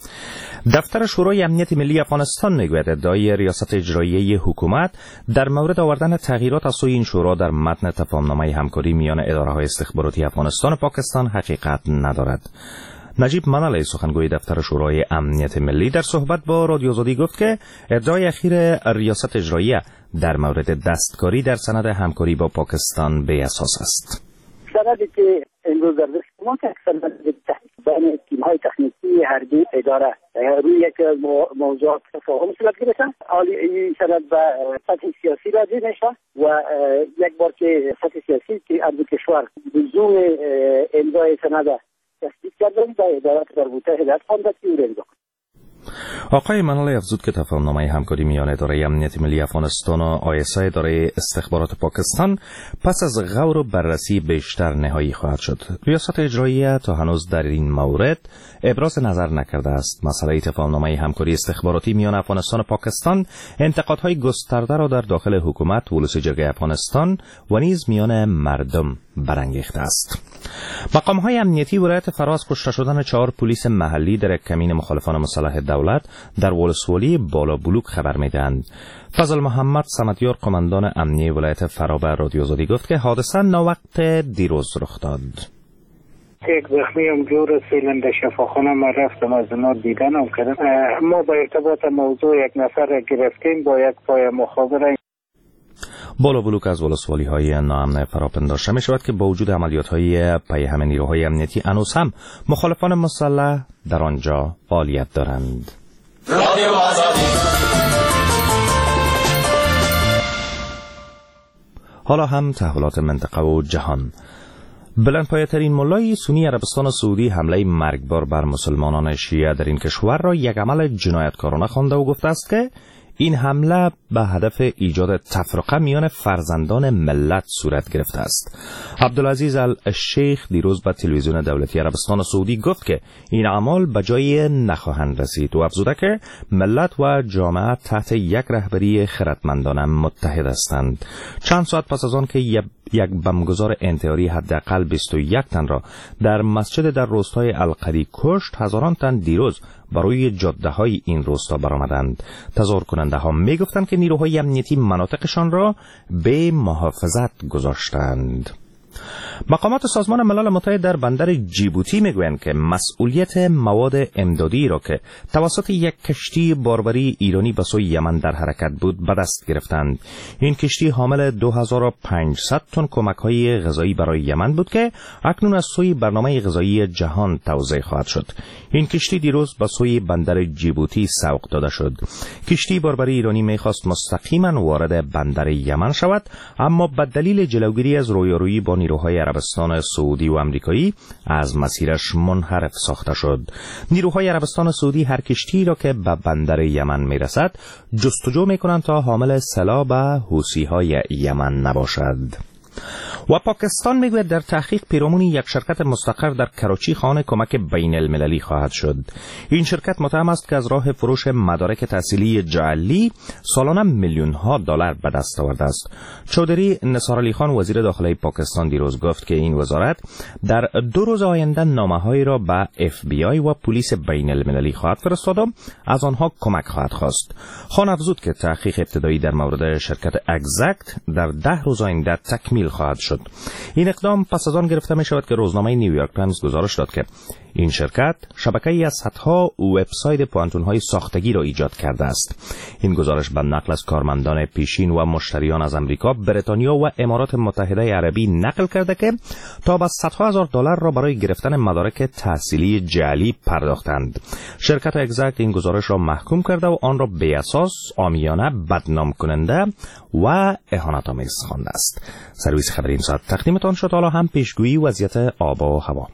دفتر شورای امنیت ملی افغانستان میگوید ادعای ریاست اجراییه حکومت در مورد آوردن تغییرات از سوی این شورا در متن تفاهمنامه همکاری میان اداره‌های استخباراتی افغانستان و پاکستان حقیقت ندارد. نجیب منالی سخنگوی دفتر شورای امنیت ملی در صحبت با رادیو آزادی گفت که ادعای اخیر ریاست اجراییه در مورد دستکاری در سند همکاری با پاکستان بی اساس است. سندی که امروز در دست ما که اکثر بین تیم‌های تکنیکی هر دو اداره روی یک موضوعات تفاهم صورت گرفتن. حالی این سند به سطح سیاسی راجع میشه و یک بار که سطح سیاسی که از کشور لزوم امضای سند تصدیق کرده به ادارات مربوطه هدایت خوانده که او را امضا کنند. آقای منالی افزود که تفاهمنامه همکاری میان اداره امنیت ملی افغانستان و آیسا اداره استخبارات پاکستان پس از غور و بررسی بیشتر نهایی خواهد شد. ریاست اجراییه تا هنوز در این مورد ابراز نظر نکرده است. مسئله تفاهمنامه همکاری استخباراتی میان افغانستان و پاکستان انتقادهای گسترده را در داخل حکومت، ولسی جرگه افغانستان و نیز میان مردم برانگیخته است. مقام‌های امنیتی ولایت فراز کشته شدن 4 پلیس محلی در یک کمین مخالفان مسلح دولت در ولسوالی بالا بلوک خبر می‌دهند. فضل محمد صمدیار قماندان امنیه ولایت فرا به رادیو آزادی گفت که حادثه ناوقت دیروز رخ داد. یک زخمی هم جو رسیدن در شفاخانه ما رفتم از اونا دیدن هم کردم. ما با ارتباط موضوع یک نفر گرفتیم با یک پای مخابره. بالا بلوک از ولسوالی‌های ناامن فرا پنداشته می شود که با وجود عملیات‌های پای هم نیروهای امنیتی هنوز هم مخالفان مسلح در آنجا فعالیت دارند. رادیو آزادی. حالا هم تحولات منطقه و جهان. بلندپایه‌ترین ملای سنی عربستان سعودی حمله مرگبار بر مسلمانان شیعه در این کشور را یک عمل جنایتکارانه خوانده و گفته است که این حمله به هدف ایجاد تفرقه میان فرزندان ملت صورت گرفته است. عبدالعزیز الشیخ دیروز به تلویزیون دولتی عربستان سعودی گفت که این اعمال به جای نخواهند رسید و افزوده که ملت و جامعه تحت یک رهبری خردمندانه متحد هستند. چند ساعت پس از آن که یک بمبگذار انتحاری حداقل 21 تن را در مسجد در روستای القری کشت، هزاران تن دیروز برای جاده‌های این روستا برآمدند. تظاهر کننده ها می گفتند که نیروهای امنیتی مناطقشان را به محافظت گذاشتند. مقامات سازمان ملل متحد در بندر جیبوتی میگویند که مسئولیت مواد امدادی را که توسط یک کشتی باربری ایرانی به سوی یمن در حرکت بود به دست گرفتند. این کشتی حامل 2500 تن کمک‌های غذایی برای یمن بود که اکنون از سوی برنامه غذایی جهان توزیع خواهد شد. این کشتی دیروز به سوی بندر جیبوتی سوق داده شد. کشتی باربری ایرانی می‌خواست مستقیما وارد بندر یمن شود، اما به دلیل جلوگیری از رویارویی با نیروهای عربستان سعودی و آمریکایی از مسیرش منحرف ساخته شد. نیروهای عربستان سعودی هر کشتی را که به بندر یمن میرسد جستجو میکنند تا حامل سلاح به حوثی‌های یمن نباشد. و پاکستان میگوید در تحقیق پیرامون یک شرکت مستقر در کراچی خانه کمک بین المللی خواهد شد. این شرکت متهم است که از راه فروش مدارک تحصیلی جعلی سالانه میلیون‌ها دلار به دست آورده است. چودری نثار علی خان وزیر داخلی پاکستان دیروز گفت که این وزارت در 2 روز آینده نامه‌هایی را به FBI و پلیس بین المللی خواهد فرستاد و از آنها کمک خواهد خواست. خان افزود که تحقیق ابتدایی در مورد شرکت اگزکت در 10 روز آینده تکمیل خواهد شد. این اقدام پس از آن گرفته می شود که روزنامه نیویورک تایمز گزارش داد که این شرکت شبکه‌ای از صدها وبسایت پوانتون‌های ساختگی را ایجاد کرده است. این گزارش به نقل از کارمندان پیشین و مشتریان از امریکا، بریتانیا و امارات متحده عربی نقل کرده که تا به صدها هزار دلار را برای گرفتن مدارک تحصیلی جعلی پرداختند. شرکت اگزکت این گزارش را محکوم کرده و آن را بی اساس، عامیانه، بدنام کننده و اهانت‌آمیز خوانده است. سرویس خبری این ساعت تقدیمتان شد. حالا هم پیشگویی وضعیت آب و هوا.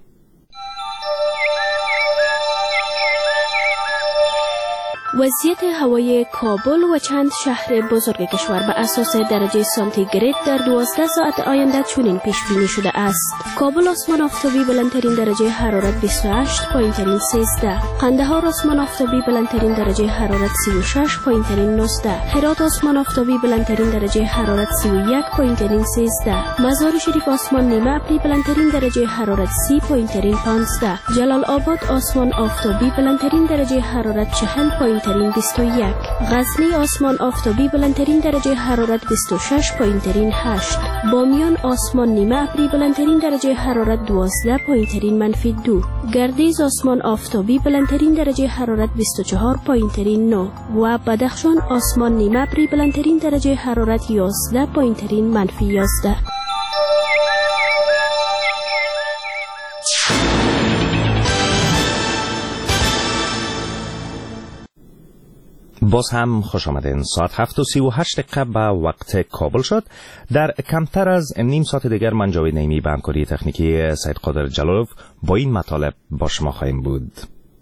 وضعیت هوای کابل و چند شهر بزرگ کشور به اساس درجه سانتیگراد در 12 ساعت آینده چنین پیش بینی شده است. کابل آسمان آفتابی بلندترین درجه حرارت 28، پایینترین 13. قندهار آسمان آفتابی بلندترین درجه حرارت 36، پایینترین 19. هرات آسمان آفتابی بلندترین درجه حرارت 31، پایینترین 13. مزار شریف آسمان نیمه ابری بلندترین درجه حرارت 30، پایینترین 15. جلال آباد آسمان آفتابی بلندترین درجه حرارت 40، پایینترین 21. غزنی آسمان آفتابی بلندترین درجه حرارت 26، پایینترین 8. بامیان آسمان نیمه ابری بلندترین درجه حرارت 12، پایینترین -2. گردیز آسمان آفتابی بلندترین درجه حرارت 24، پایینترین 9. و بدخشان آسمان نیمه ابری بلندترین درجه حرارت 11، پایینترین -11. باز هم خوش آمدین. ساعت 7:38 به وقت کابل شد. در کمتر از نیم ساعت دیگر من جاوید نعیمی به همکاری تکنیکی سید قادر جلالوف با این مطالب با شما خواهیم بود.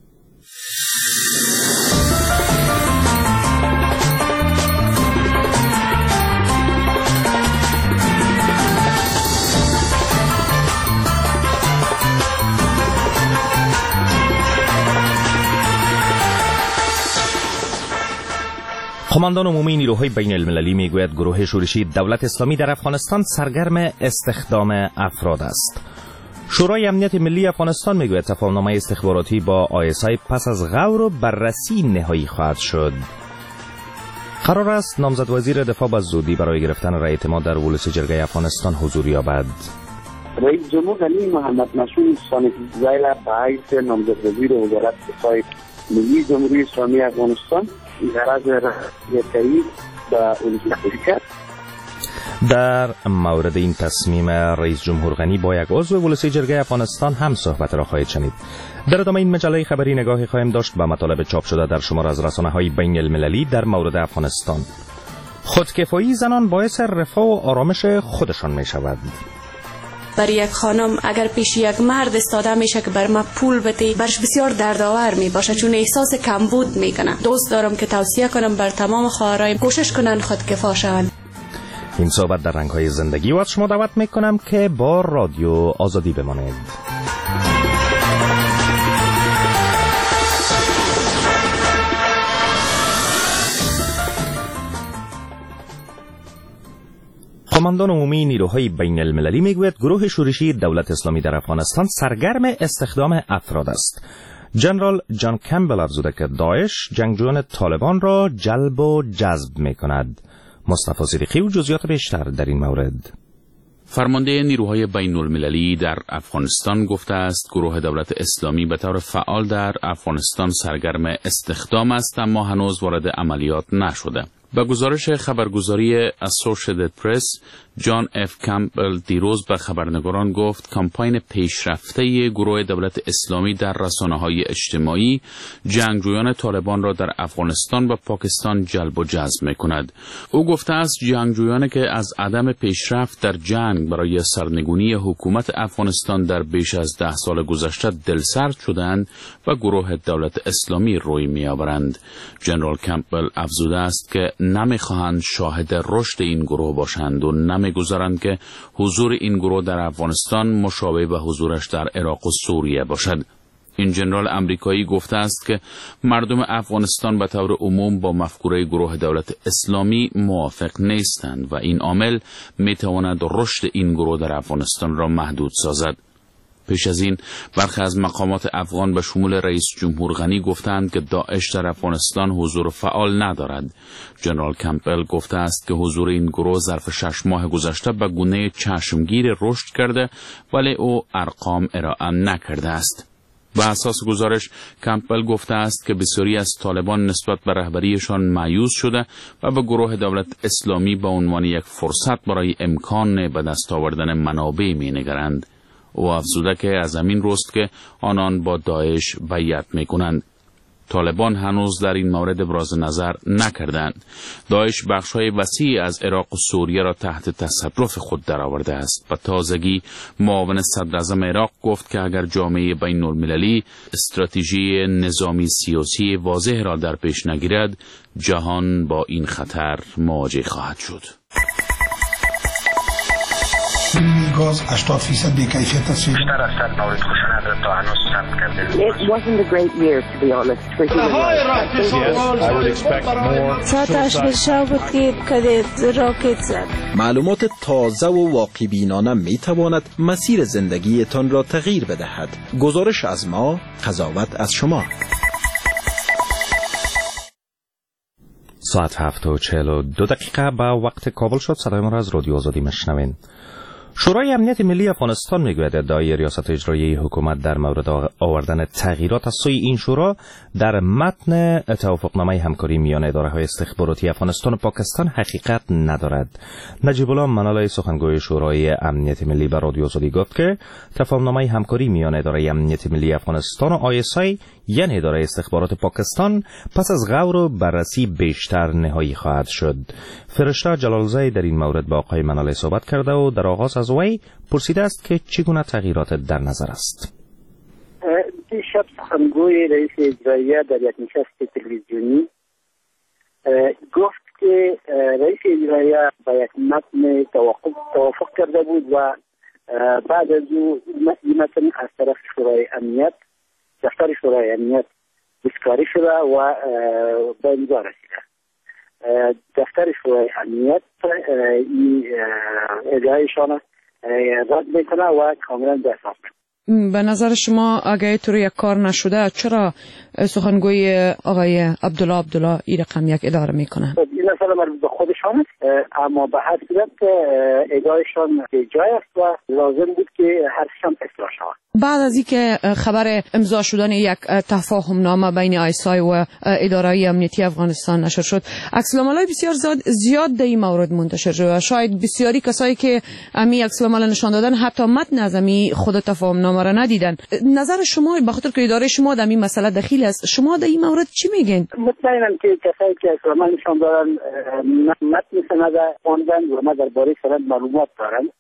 قماندان عمومی نیروهای بین المللی میگوید گروه شورشی دولت اسلامی در افغانستان سرگرم استخدام افراد است. شورای امنیت ملی افغانستان میگوید تفاهمنامه استخباراتی با ISI پس از غور و بررسی نهایی خواهد شد. قرار است نامزد وزیر دفاع به زودی برای گرفتن رأی اعتماد در ولس جرگه افغانستان حضور یابد. رئیس جمهور علی محمد مسعود ثانی زایل به حیث نامزد وزیر وزارت دفاع ملی جمهوری اسلامی افغانستان در مورد این تصمیم رئیس جمهور غنی با یک عضو ولسی جرگه افغانستان هم صحبت را خواهید شنید. در ادامه این مجله خبری نگاهی خواهیم داشت به مطالب چاپ شده در شمار از رسانه‌های بین المللی در مورد افغانستان. خودکفایی زنان باعث رفاه و آرامش خودشان می شود. برای یک خانم اگر پیش یک مرد استاده میشه که بر ما پول بده برش بسیار دردآور می باشه، چون احساس کمبود میکنه. دوست دارم که توصیه کنم بر تمام خواهرای کوشش کنن خودکفا شوند. این صحبت در رنگ‌های زندگی و از شما دعوت میکنم که با رادیو آزادی بمانید. قماندان عمومی نیروهای بین المللی میگوید گروه شورشی دولت اسلامی در افغانستان سرگرم استخدام افراد است. جنرال جان کمبل افزوده که داعش جنگجویان طالبان را جلب و جذب میکند. مصطفی صدیقی و جزئیات بیشتر در این مورد. فرمانده نیروهای بین المللی در افغانستان گفته است گروه دولت اسلامی به طور فعال در افغانستان سرگرم استخدام است اما هنوز وارد عملیات نشده. با گزارش خبرگزاری اسوسییتد پرس، جان اف کمپبل دیروز به خبرنگاران گفت کمپاین پیشرفته گروه دولت اسلامی در رسانه‌های اجتماعی جنگجویان طالبان را در افغانستان و پاکستان جلب و جذب می‌کند. او گفته است جنگجویانی که از عدم پیشرفت در جنگ برای سرنگونی حکومت افغانستان در بیش از 10 سال گذشته دلسرد شدند و گروه دولت اسلامی روی می‌آورند. جنرال کمپبل افزوده است که نمی‌خواهند شاهد رشد این گروه باشند و نمی‌گذارند که حضور این گروه در افغانستان مشابه به حضورش در عراق و سوریه باشد. این جنرال امریکایی گفته است که مردم افغانستان به طور عموم با مفکوره گروه دولت اسلامی موافق نیستند و این عامل می‌تواند رشد این گروه در افغانستان را محدود سازد. پیش از این برخی از مقامات افغان به شمول رئیس جمهور غنی گفتند که داعش در افغانستان حضور فعال ندارد. جنرال کمپبل گفته است که حضور این گروه ظرف 6 ماه گذشته به گونه چشمگیر رشد کرده ولی او ارقام ارائه نکرده است. به اساس گزارش کمپبل گفته است که بسیاری از طالبان نسبت به رهبریشان مایوس شده و به گروه دولت اسلامی به عنوان یک فرصت برای امکان به دست آوردن منابع می‌نگرند. او افزوده که از همین روست که آنان با داعش بیعت می‌کنند. طالبان هنوز در این مورد ابراز نظر نکردند. داعش بخش‌های وسیعی از عراق و سوریه را تحت تصرف خود درآورده است. به تازگی معاون صدراعظم عراق گفت که اگر جامعه بین المللی استراتژی نظامی سیاسی واضح را در پیش نگیرد، جهان با این خطر مواجه خواهد شد. گاز 80% بی‌کیفیت است. بیشتر از 100 مورد خشونت تا هنوز ثبت کرده. It wasn't a great year to be honest for human rights. Yes, I would expect more. معلومات تازه و واقع بینانه می تواند مسیر زندگیتان را تغییر بدهد. گزارش از ما، قضاوت از شما. ساعت 7:42 به وقت کابل شد. صدای ما را از رادیو آزادی میشنوین. شورای امنیت ملی افغانستان میگوید ادعای ریاست اجرایی حکومت در مورد آوردن تغییرات از سوی این شورا در متن توافقنامه همکاری میان اداره‌های استخباراتی افغانستان و پاکستان حقیقت ندارد. نجیب الله منالای سخنگوی شورای امنیت ملی به رادیو آزادی گفت که توافقنامه همکاری میان اداره امنیت ملی افغانستان و ISI یعنی اداره استخبارات پاکستان پس از غور و بررسی بیشتر نهایی خواهد شد. فرشته جلالزاده در این مورد با آقای منالای صحبت کرده و در آغاز از وی پرسیده است که چگونه تغییرات در نظر است. دیشب سخنگوی رئیس اجرایی در یک نشست تلویزیونی گفت که رئیس اجرایی با یک متن توافق کرده بود و بعد از او این متن از طرف شورای امنیت دفتر شورای امنیت دستکاری شده و به امضا رسیده. دفتر شورای امنیت این ادعایشان رد میکنه و کاملا دفاع میکنه. به نظر شما اگه طور یک کار نشده چرا سخنگوی آقای عبدالله این رقم یک اداره میکنه؟ این مثلا مربوط به خودشان است اما به هر صورت ادعایشان جای است و لازم بود که حرفشان اصلاح شود. بعد از اینکه خبر امضا شدن یک تفاهم نامه بین آیسای و اداره امنیتی افغانستان نشر شد، عکس‌العمل‌های بسیار زیاد در این مورد منتشر شد و شاید بسیاری کسایی که امی عکس‌العمل نشان دادن حتی متن از امی خود تفاهم نامه را ندیدن. نظر شما به خاطر که اداره شما در این مسئله دخیل است، شما در این مورد چی میگین؟ مطمئنم که کسایی که عکس‌العمل نشان دادن متن سند خواندن و ما درباره سند معلومات دارن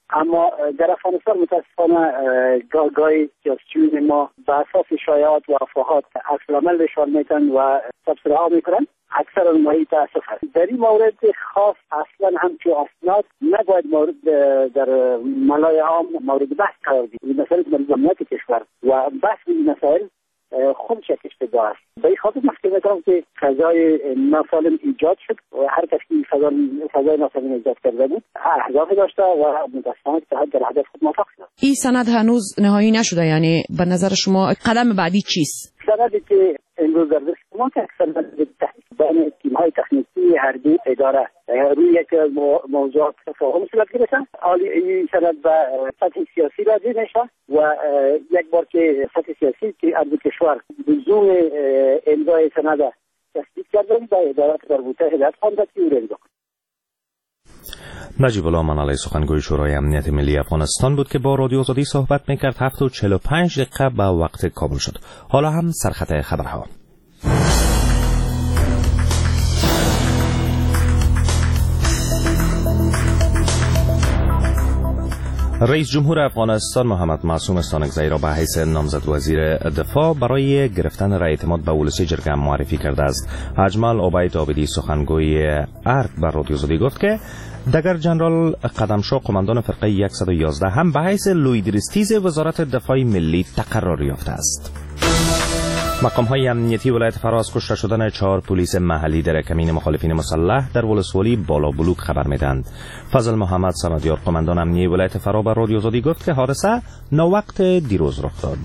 اما در افغانستان متاسفانه گاهی سیاسیون ما به اساس شایعات و افواهات عکس العمل نشان میدن و تبصره ها میکنن. اکثر اونهایی تاسف هست. در این مورد خاص اصلا همچون اسناد نباید مورد در ملای عام مورد بحث قرار گیرد. این مسئله در امنیت کشور و بحث این مسائل خودش اشتباه است. به این خاطر محکمه میگم که فضای ناسالم ایجاد شد و هر کسی فضای ناسالم ایجاد کرده بود اهدافی داشته و متاسفانه در هدف خود موفق شد. این سند هنوز نهایی نشده، یعنی به نظر شما قدم بعدی چیست؟ سندی که امروز در دست ما که اکثر بین تیم‌های تکنیکی هر دو اداره روی یک موضوع تفاهم صورت گرفته. این سند به سطح سیاسی راجع میشه و یک بار که سطح سیاسی که از کشور لزوم امضای سند تصدیق کرده به ادارات مربوطه هدایت خواند که او امضا کنه. نجیب الله منالی سخنگوی شورای امنیت ملی افغانستان بود که با رادیو آزادی صحبت میکرد. 7:45 به وقت کابل شد. حالا هم سرخط خبرها. رئیس جمهور افغانستان محمد معصوم استانکزی را به حیث نامزد وزیر دفاع برای گرفتن رای اعتماد به ولسی جرگه معرفی کرده است. اجمل عبید عابدی سخنگوی ارگ بر رادیو آزادی گفت که دگر جنرال قدمشو قماندان فرقه 111 هم به حیث لویدریستیز وزارت دفاع ملی تقرر یافته است. مقام‌های امنیتی ولایت فراز کشته شدن 4 پلیس محلی در کمین مخالفین مسلح در ولسوالی بالا بلوک خبر میدند. فضل محمد سندیار قماندان امنیتی ولایت فرا بر رادیو آزادی گفت که حادثه ناوقت دیروز رخ داد.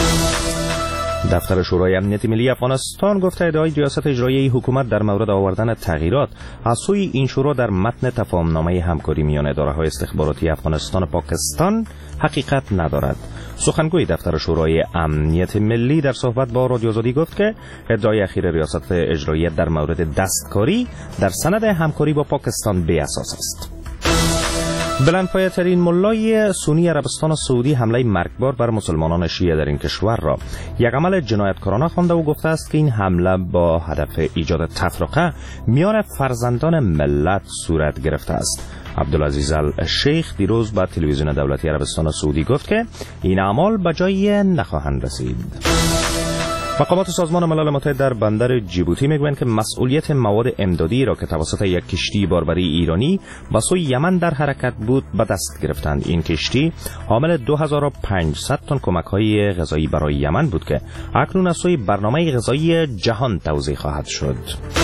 دفتر شورای امنیت ملی افغانستان گفته ادعای ریاست اجرایی حکومت در مورد آوردن تغییرات از سوی این شورا در متن تفاهمنامه همکاری میان اداره‌های استخباراتی افغانستان و پاکستان حقیقت ندارد. سخنگوی دفتر شورای امنیت ملی در صحبت با رادیو آزادی گفت که ادعای اخیر ریاست اجرایی در مورد دستکاری در سند همکاری با پاکستان بی اساس است. بلندپایه‌ترین ملای سنی عربستان سعودی حمله مرگبار بر مسلمانان شیعه در این کشور را یک عمل جنایتکارانه خوانده و گفته است که این حمله با هدف ایجاد تفرقه میان فرزندان ملت صورت گرفته است. عبدالعزیز الشیخ دیروز با تلویزیون دولتی عربستان سعودی گفت که این اعمال به جای نخواهند رسید. مقامات سازمان ملل متحد در بندر جیبوتی میگویند که مسئولیت مواد امدادی را که توسط یک کشتی باربری ایرانی به سوی یمن در حرکت بود به دست گرفتند. این کشتی حامل 2500 تن کمک‌های غذایی برای یمن بود که اکنون از سوی برنامه غذایی جهان توزیع خواهد شد.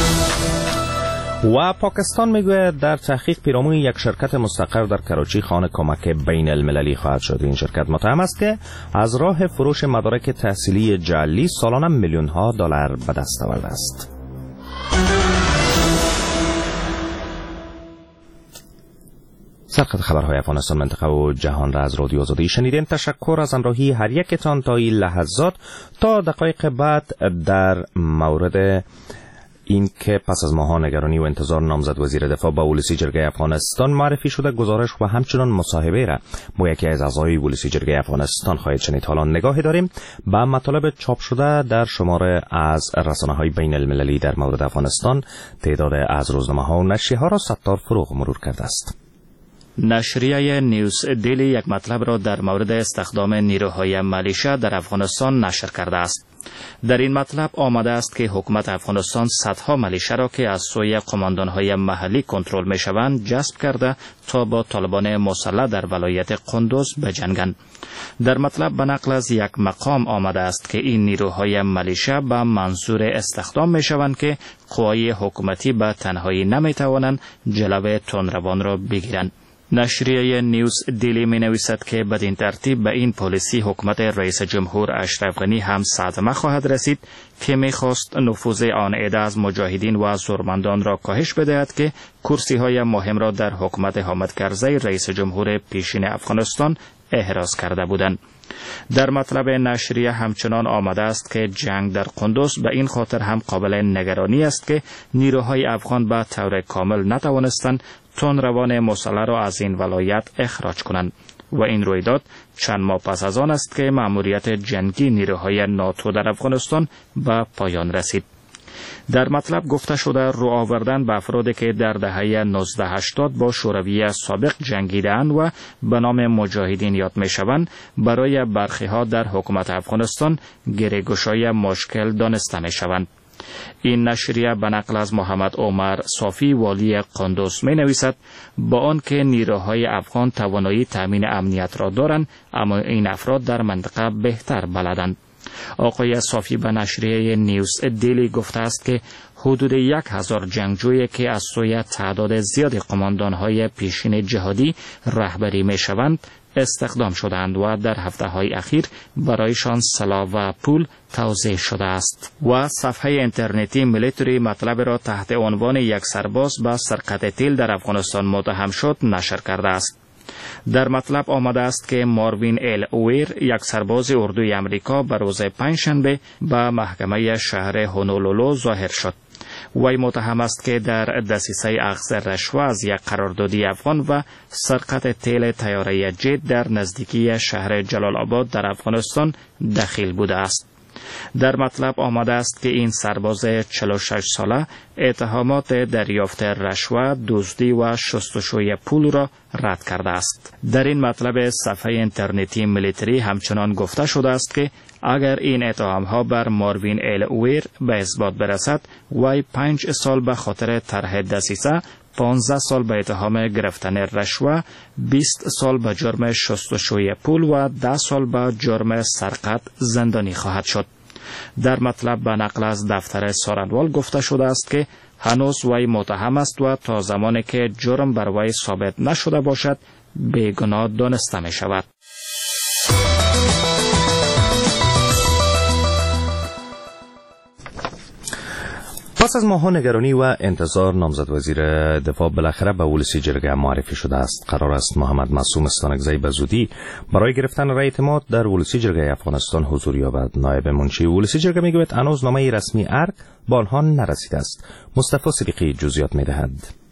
و پاکستان میگوید در تحقیق پیرامون یک شرکت مستقر در کراچی خوان کمک بین المللی خواهد شد. این شرکت متهم است که از راه فروش مدارک تحصیلی جعلی سالانه میلیون‌ها دلار به دست آورده است. سرخط خبرهای افغانستان، منطقه و جهان را از رادیو آزادی شنیدین. تشکر از همراهی هر یکتان تا این لحظات. تا دقایق بعد در مورد این که پس از ماها نگرانی و انتظار نامزد وزیر دفاع با ولسی جرگه افغانستان معرفی شده، گزارش و همچنان مصاحبه را با یکی از اعضای ولسی جرگه افغانستان خواهید شنید. حالا نگاهی داریم به مطالب چاپ شده در شماره از رسانه‌های بین المللی در مورد افغانستان. تعداد از روزنامه‌ها و نشریه‌ها را ستار فروغ مرور کرده است. نشریه نیوز دیلی یک مطلب را در مورد استخدام نیروهای ملیشه در افغانستان نشر کرده است. در این مطلب آمده است که حکومت افغانستان صدها ملیشه را که از سوی قماندانهای محلی کنترل می‌شوند جذب کرده تا با طالبان مسلح در ولایت قندوز بجنگند. در مطلب به نقل از یک مقام آمده است که این نیروهای ملیشه به منظور استخدام می‌شوند که قوای حکومتی به تنهایی نمی‌توانند جلوی تندروان را بگیرند. نشریه نیوز دیلی می نویسد که بدین ترتیب به این پالیسی حکومت رئیس جمهور اشرف غنی هم صدمه خواهد رسید که می خواست نفوذ آن عده از مجاهدین و زورمندان را کاهش بدهد که کرسی های مهم را در حکومت حامد کرزی رئیس جمهور پیشین افغانستان احراز کرده بودند. در مطلب نشریه همچنان آمده است که جنگ در قندوز به این خاطر هم قابل نگرانی است که نیروهای افغان به طور کامل نتوانستند تندروان مسلح را از این ولایت اخراج کنند و این رویداد چند ماه پس از آن است که مأموریت جنگی نیروهای ناتو در افغانستان به پایان رسید. در مطلب گفته شده رو آوردن به افرادی که در دهه 1980 با شوروی سابق جنگیدند و به نام مجاهدین یاد می شوند برای برخی ها در حکومت افغانستان گره‌گشایی مشکل دانسته می شوند. این نشریه به نقل از محمد عمر صافی والی قندوز می نویسد با آنکه نیروهای افغان توانایی تامین امنیت را دارند اما این افراد در منطقه بهتر بلدند. آقای صافی به نشریه نیوز دیلی گفته است که حدود 1000 جنگجویی که از سوی تعداد زیادی قماندانهای پیشین جهادی رهبری می شوند استخدام شدند و در هفته‌های اخیر برایشان سلاح و پول توزیع شده است. و صفحه اینترنتی میلیتری مطلب را تحت عنوان یک سرباز به سرقت تیل در افغانستان متهم شد نشر کرده است. در مطلب آمده است که ماروین ال اویر یک سرباز اردوی امریکا به روز پنجشنبه به محکمه شهر هونولولو ظاهر شد. وی متهم است که در دسیسه اخذ رشوه از یک قراردادی افغان و سرقت تیل طیاره جت در نزدیکی شهر جلال آباد در افغانستان دخیل بوده است. در مطلب آمده است که این سرباز 46 ساله اتهامات دریافت رشوه، دزدی و شستشوی پول را رد کرده است. در این مطلب صفحه اینترنتی میلیتری همچنان گفته شده است که اگر این اتهامها بر ماروین ال اویر به اثبات برسد، وی 5 سال به خاطر طرح دسیسه، 15 سال به اتهام گرفتن رشوه، 20 سال به جرم شستشوی پول و 10 سال به جرم سرقت زندانی خواهد شد. در مطلب به نقل از دفتر سارنوال گفته شده است که هنوز وی متهم است و تا زمانی که جرم بر وی ثابت نشده باشد بیگناه دانسته می شود. پس از ماه‌ها نگرانی و انتظار نامزد وزیر دفاع بالاخره به ولسی جرگه معرفی شده است. قرار است محمد معصوم استانکزی به زودی برای گرفتن رای اعتماد در ولسی جرگه افغانستان حضور یابد. نایب منشی ولسی جرگه میگوید هنوز نامه رسمی ارگ به آنها نرسیده است. مصطفی صدیقی جزئیات میدهد.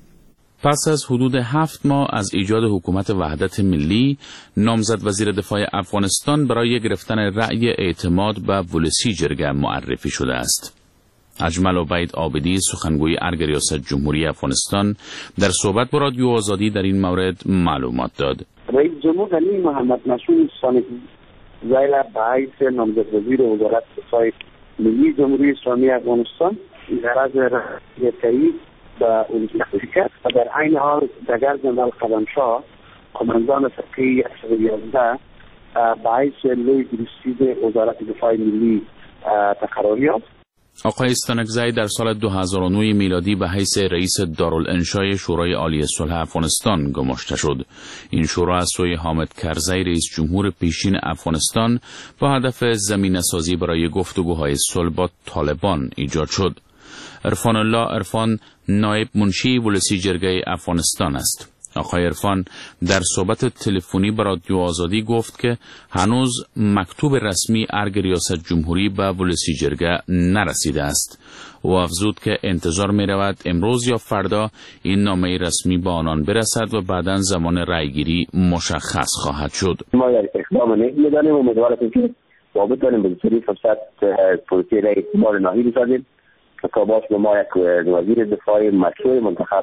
پس از حدود 7 ماه از ایجاد حکومت وحدت ملی، نامزد وزیر دفاع افغانستان برای گرفتن رأی اعتماد به ولسی جرگه معرفی شده است. اجمل عبید عابدی سخنگوی ارگ ریاست جمهوری افغانستان در صحبت با رادیو آزادی در این مورد معلومات داد. رئیس جمهور علی محمد مسعود ثانوی زایل به حیث نامزد وزیر وزارت دفاع ملی جمهوری اسلامی افغانستان غرض رهبری به ولسی کرد و در عین حال دگر جنرال قدمشاه قماندان فقیه 111 به حیث لوی درستید وزارت دفاع ملی تقرری یافت. آقای استانکزی در سال 2009 میلادی به حیث رئیس دارالانشای شورای عالی صلح افغانستان گماشته شد. این شورا از سوی حامد کرزی رئیس جمهور پیشین افغانستان با هدف زمینه‌سازی برای گفتگوهای صلح با طالبان ایجاد شد. عرفان الله عرفان نایب منشی ولسی جرگه افغانستان است. آقای عرفان در صحبت تلفنی با رادیو آزادی گفت که هنوز مکتوب رسمی ارگ ریاست جمهوری به ولسی جرگه نرسیده است. او افزود که انتظار می رود امروز یا فردا این نامه رسمی به آنان برسد و بعداً زمان رأیگیری مشخص خواهد شد. ما در اقدام نمی‌دانیم و امیدواریم که با بتوانیم به زودی فرصت پروسه رأی اعتماد نهایی بسازیم تا باز به ما یک وزیر دفاع مشروع منتخب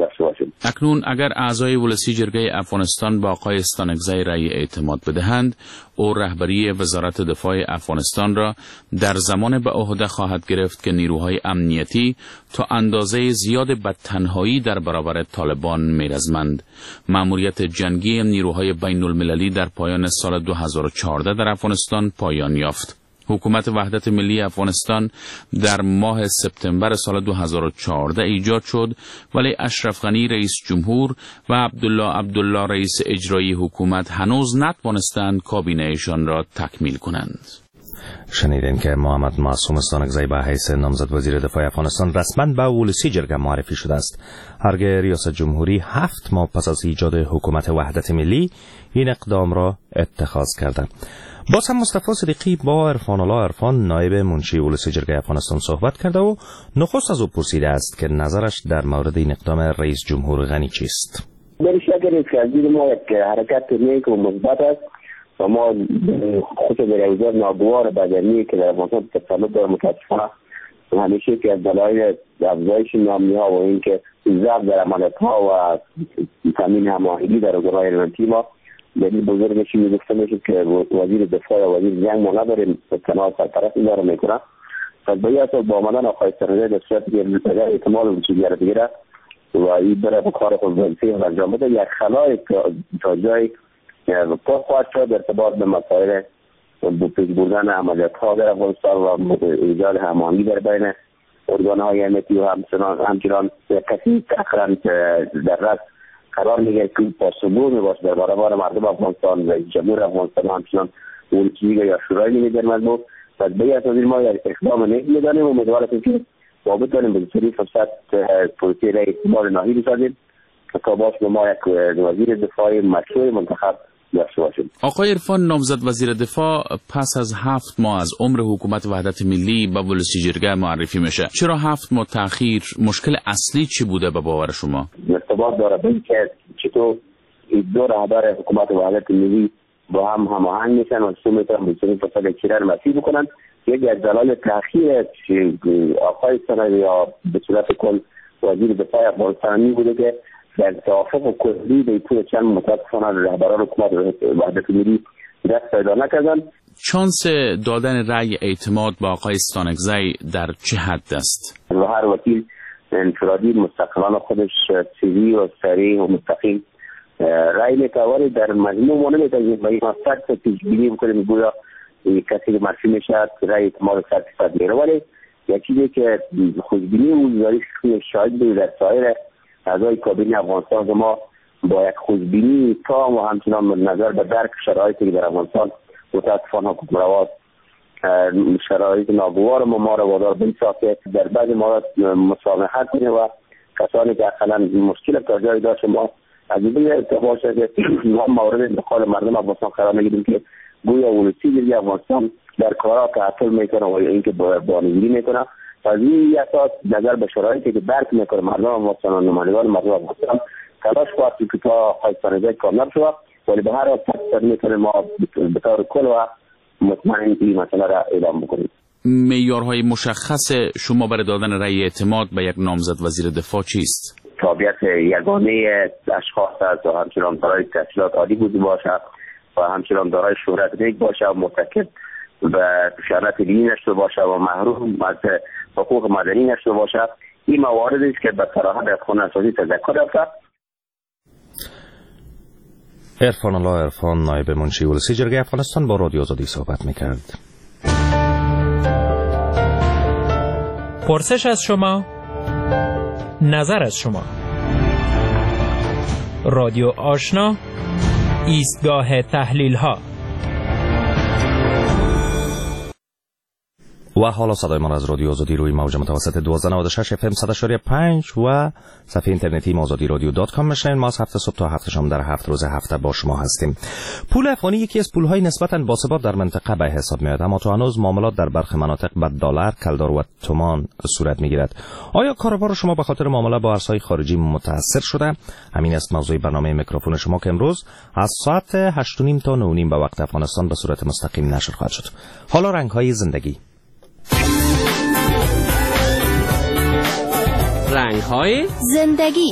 اکنون اگر اعضای ولسی جرگه افغانستان با آقای استانکزی رأی اعتماد بدهند، او رهبری وزارت دفاع افغانستان را در زمان به عهده خواهد گرفت که نیروهای امنیتی تا اندازه زیاد بدتنهایی در برابر طالبان می‌رزمند. مأموریت جنگی نیروهای بین المللی در پایان سال 2014 در افغانستان پایان یافت. حکومت وحدت ملی افغانستان در ماه سپتامبر سال 2014 ایجاد شد، ولی اشرف غنی رئیس جمهور و عبدالله رئیس اجرایی حکومت هنوز نتوانستند کابینه‌شان را تکمیل کنند. شنیدین که محمد معصوم استانکزی به حیث نامزد وزیر دفاع افغانستان رسما به ولسی جرگه معرفی شده است. ارگ ریاست جمهوری 7 ماه پس از ایجاد حکومت وحدت ملی این اقدام را اتخاذ کرده. باز هم مصطفی صدیقی با عرفان الله عرفان نایب منشی ولسی جرگه افغانستان صحبت کرده و نخست از او پرسیده است که نظرش در مورد این اقدام رئیس جمهور غنی چیست. در شکل تجدید ما یک حرکت نیک و مثبت است و ما خود در اوضاع ناگوار بدنی که در افغانستان تسلط داره متاسفانه همیشه که از دلایل افزایش نام‌ها و اینکه ضعف در عملیات‌ها و تامین هماهنگی در گروه ایمنتی ما دلیل بزرگش میگفته میشه که وزیر دفاع و وزیر جنگ ما نداریم تنها سرپرست این داره میکنه. پس به اساس با آمدن آقای سرنده در صورت که احتمال مسئولیت بگیره و این بره به کار خود وظیفه انجام بده، یک خلای تا جای پر خواهد شد در ارتباط به مسائل پیش بردن عملیات‌ها در افغانستان و ایجاد هماهنگی در بین ارگان‌های امنیتی و همچنان کسی تقریباً در رأس قرار میگیره که پاسخگو میباشه در برابر مردم افغانستان و جمهور افغانستان و همچنان ولکیگا یا شورای ملی در مجموع. پس به اساس ما یک اقدام نیک میدانیم و امیدواریم که ما بتوانیم به طریق فرصت پروسه را احتمال نهایی بسازیم تا باشه ما یک وزیر دفاع مشروع منتخب داشته باشیم. آقای عرفان، نامزد وزیر دفاع پس از 7 ماه از عمر حکومت وحدت ملی به ولسی جرگه معرفی میشه. چرا 7 ماه تأخیر؟ مشکل اصلی چی بوده به باور شما؟ ارتباط داره به اینکه چطور دو رهبر حکومت وحدت ملی با هم هماهنگ میشن و سو میتونن به طریق فرصت چیره مسیح بکنن. یک از دلایل تأخیر آقای سنایی یا به صورت کل وزیر دفاع افغانستان بوده که در توافق کلی به طور چند متاسفانه رهبران حکومت وحدت ملی دست پیدا نکردن. شانس دادن رأی اعتماد با آقای ستانکزی در چه حد است؟ و هر وکیل انفرادی مستقلانه خودش سریع و سریع و مستقیم رأی میتوانه در مجموع ما نمیتونیم به این مقصد پیش بینی بکنیم گویا کسی که معرفی میشه رأی اعتماد 100% میره، ولی یک چیزی که خوشبینی و داری شاهد بود در سایر اعضای کابینه افغانستان که ما با یک خوشبینی تام و همچنان نظر به درک شرایطی که در افغانستان متاسفانه حکومت شرایط ناگوار ما را وادار به که در بعضی موارد مسامحت کنیم و کسانی که اصلا مشکل تا جای داشت ما از این اتفاق شده که ما مورد انتقال مردم افغانستان قرار میگیریم که گویا ولسی جرگه افغانستان در کارا تعطل میکنه و اینکه بانگیری میکنه. از این اساس نظر به شرایطی که درک میکنه مردم افغانستان و نمایندگان مردم افغانستان تلاش کنیم که تا خواستن کامل شود، ولی به هر حال تقصیر میکنه ما به طور کل و مطمئن این مسئله را اعلام بکنیم. معیارهای مشخص شما برای دادن رأی اعتماد به یک نامزد وزیر دفاع چیست؟ تابعیت یگانه اشخاص است و همچنان دارای تحصیلات عالی بوده باشد و همچنان دارای شهرت نیک باشد و متکل به شهرت دینی نشده باشد و محروم از حقوق مدنی نشده باشد. این مواردی است که به صراحت از قانون اساسی تذکر رفته. عرفان الله عرفان، نایب منشی ولسی جرگه افغانستان، با رادیو آزادی صحبت میکرد. پرسش از شما، نظر از شما. رادیو آشنا، ایستگاه تحلیل ها. و حالا صدای ما از رادیو آزادی روی موج متوسط 1296 FM 100.5 و صفحه اینترنتی azadiradyo.com میشنوید. ما از هفته صبح تا هفته شام در 7 روز هفته با شما هستیم. پول افغانی یکی از پول‌های نسبتاً باثبات در منطقه به حساب میاد، اما تا هنوز معاملات در برخی مناطق با دلار، کلدار و تومان صورت میگیرد. آیا کاروبار شما به خاطر معامله با ارزهای خارجی متاثر شده؟ همین است موضوع برنامه میکروفون شما که امروز از ساعت 8:30 تا 9:30 به وقت افغانستان به صورت مستقیم نشر خواهد شد. حالا رنگ‌های زندگی. رنگ‌های زندگی.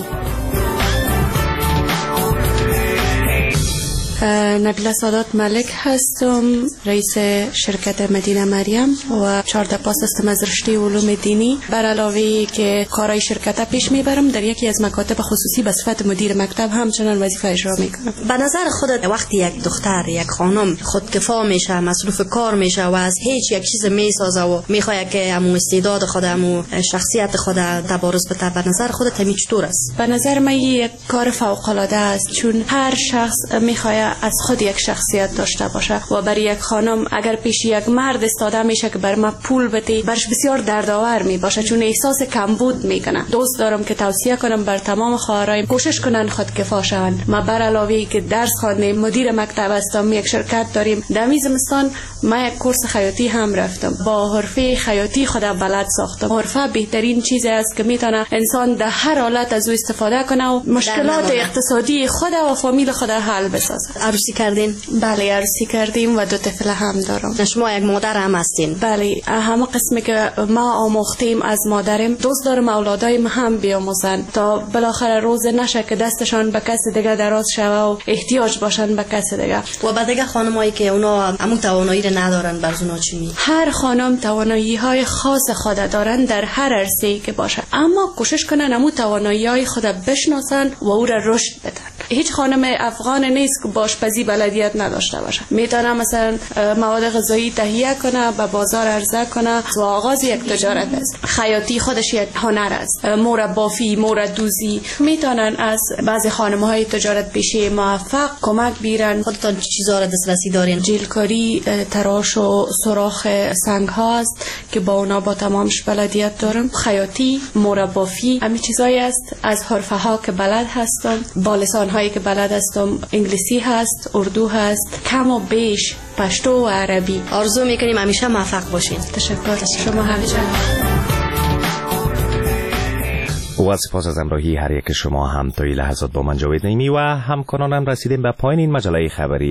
نبیله سادات ملک هستم، رئیس شرکت مدینه مریم و 14 پاس هستم از رشته علوم دینی. بر علاوه که کارهای شرکت پیش میبرم، در یکی از مکاتب خصوصی به صفت مدیر مکتب همچنان وظیفه اجرا میکنم. به نظر خودت وقتی یک دختر، یک خانم خودکفا میشه، مصروف کار میشه و از هیچ یک چیز میسازه و میخواد که همون استعداد خود، همون شخصیت خود تبارز بده، به نظر خودت همین چطور است؟ به نظر من یک کار فوق العاده است، چون هر شخص میخواد از خود یک شخصیت داشته باشه و برای یک خانم اگر پیش یک مرد استاده میشه که بر ما پول بده، برش بسیار دردآور می باشه، چون احساس کمبود میکنه. دوست دارم که توصیه کنم بر تمام خواهرای کوشش کنن خودکفا شوند. ما بر علاوه که درس خواندم، مدیر مکتب هستم، یک شرکت داریم. در زمستان ما یک کورس خیاطی هم رفتم، با حرفه خیاطی خودم بلد ساختم. حرفه بهترین چیزی است که میتونه انسان در هر حالت از او استفاده کنه و مشکلات اقتصادی خود و فامیل خود حل بسازه. عروسی کردین؟ بله عروسی کردیم و 2 طفل هم دارم. شما یک مادر هم هستین؟ بله همه قسمی که ما آموختیم از مادرم دوست دارم اولادایم هم بیاموزن تا بالاخره روز نشه که دستشان به کسی دیگه دراز شوه و احتیاج باشن به کسی دیگه. و بعد دیگه خانمایی که اونا همون توانایی رو ندارن برای اونا چی می؟ هر خانم توانایی‌های خاص خود دارن در هر عرصه‌ای که باشه، اما کوشش کنن همون توانایی‌های خود بشناسن و او را رشد بدن. هیچ خانم افغان نیست که آشپزی بلدیت نداشته باشه. میتونه مثلا مواد غذایی تهیه کنه، به بازار عرضه کنه و آغاز یک تجارت است. خیاطی خودش یک هنر است. مربافی، موردوزی میتونن از بعضی خانم‌های تجارت پیشه موفق کمک بگیرن. خودتان چه چیزا را دسترسی دارین؟ جیلکاری، تراش و سوراخ سنگ هاست که با اونا با تمامش بلدیت دارم. خیاطی، مربافی، همین چیزایی است. از حرفه ها که بلد هستم، با لسان هایی که بلد هستم، انگلیسی هست، اردو هست، کم و بیش پشتو و عربی. آرزو میکنیم همیشه موفق باشین. تشکر. شما همیشه. و سپاس از همراهی هر یک شما هم تا این لحظات با من جاوید نعیمی و همکارانم رسیدیم به پایان این مجله خبری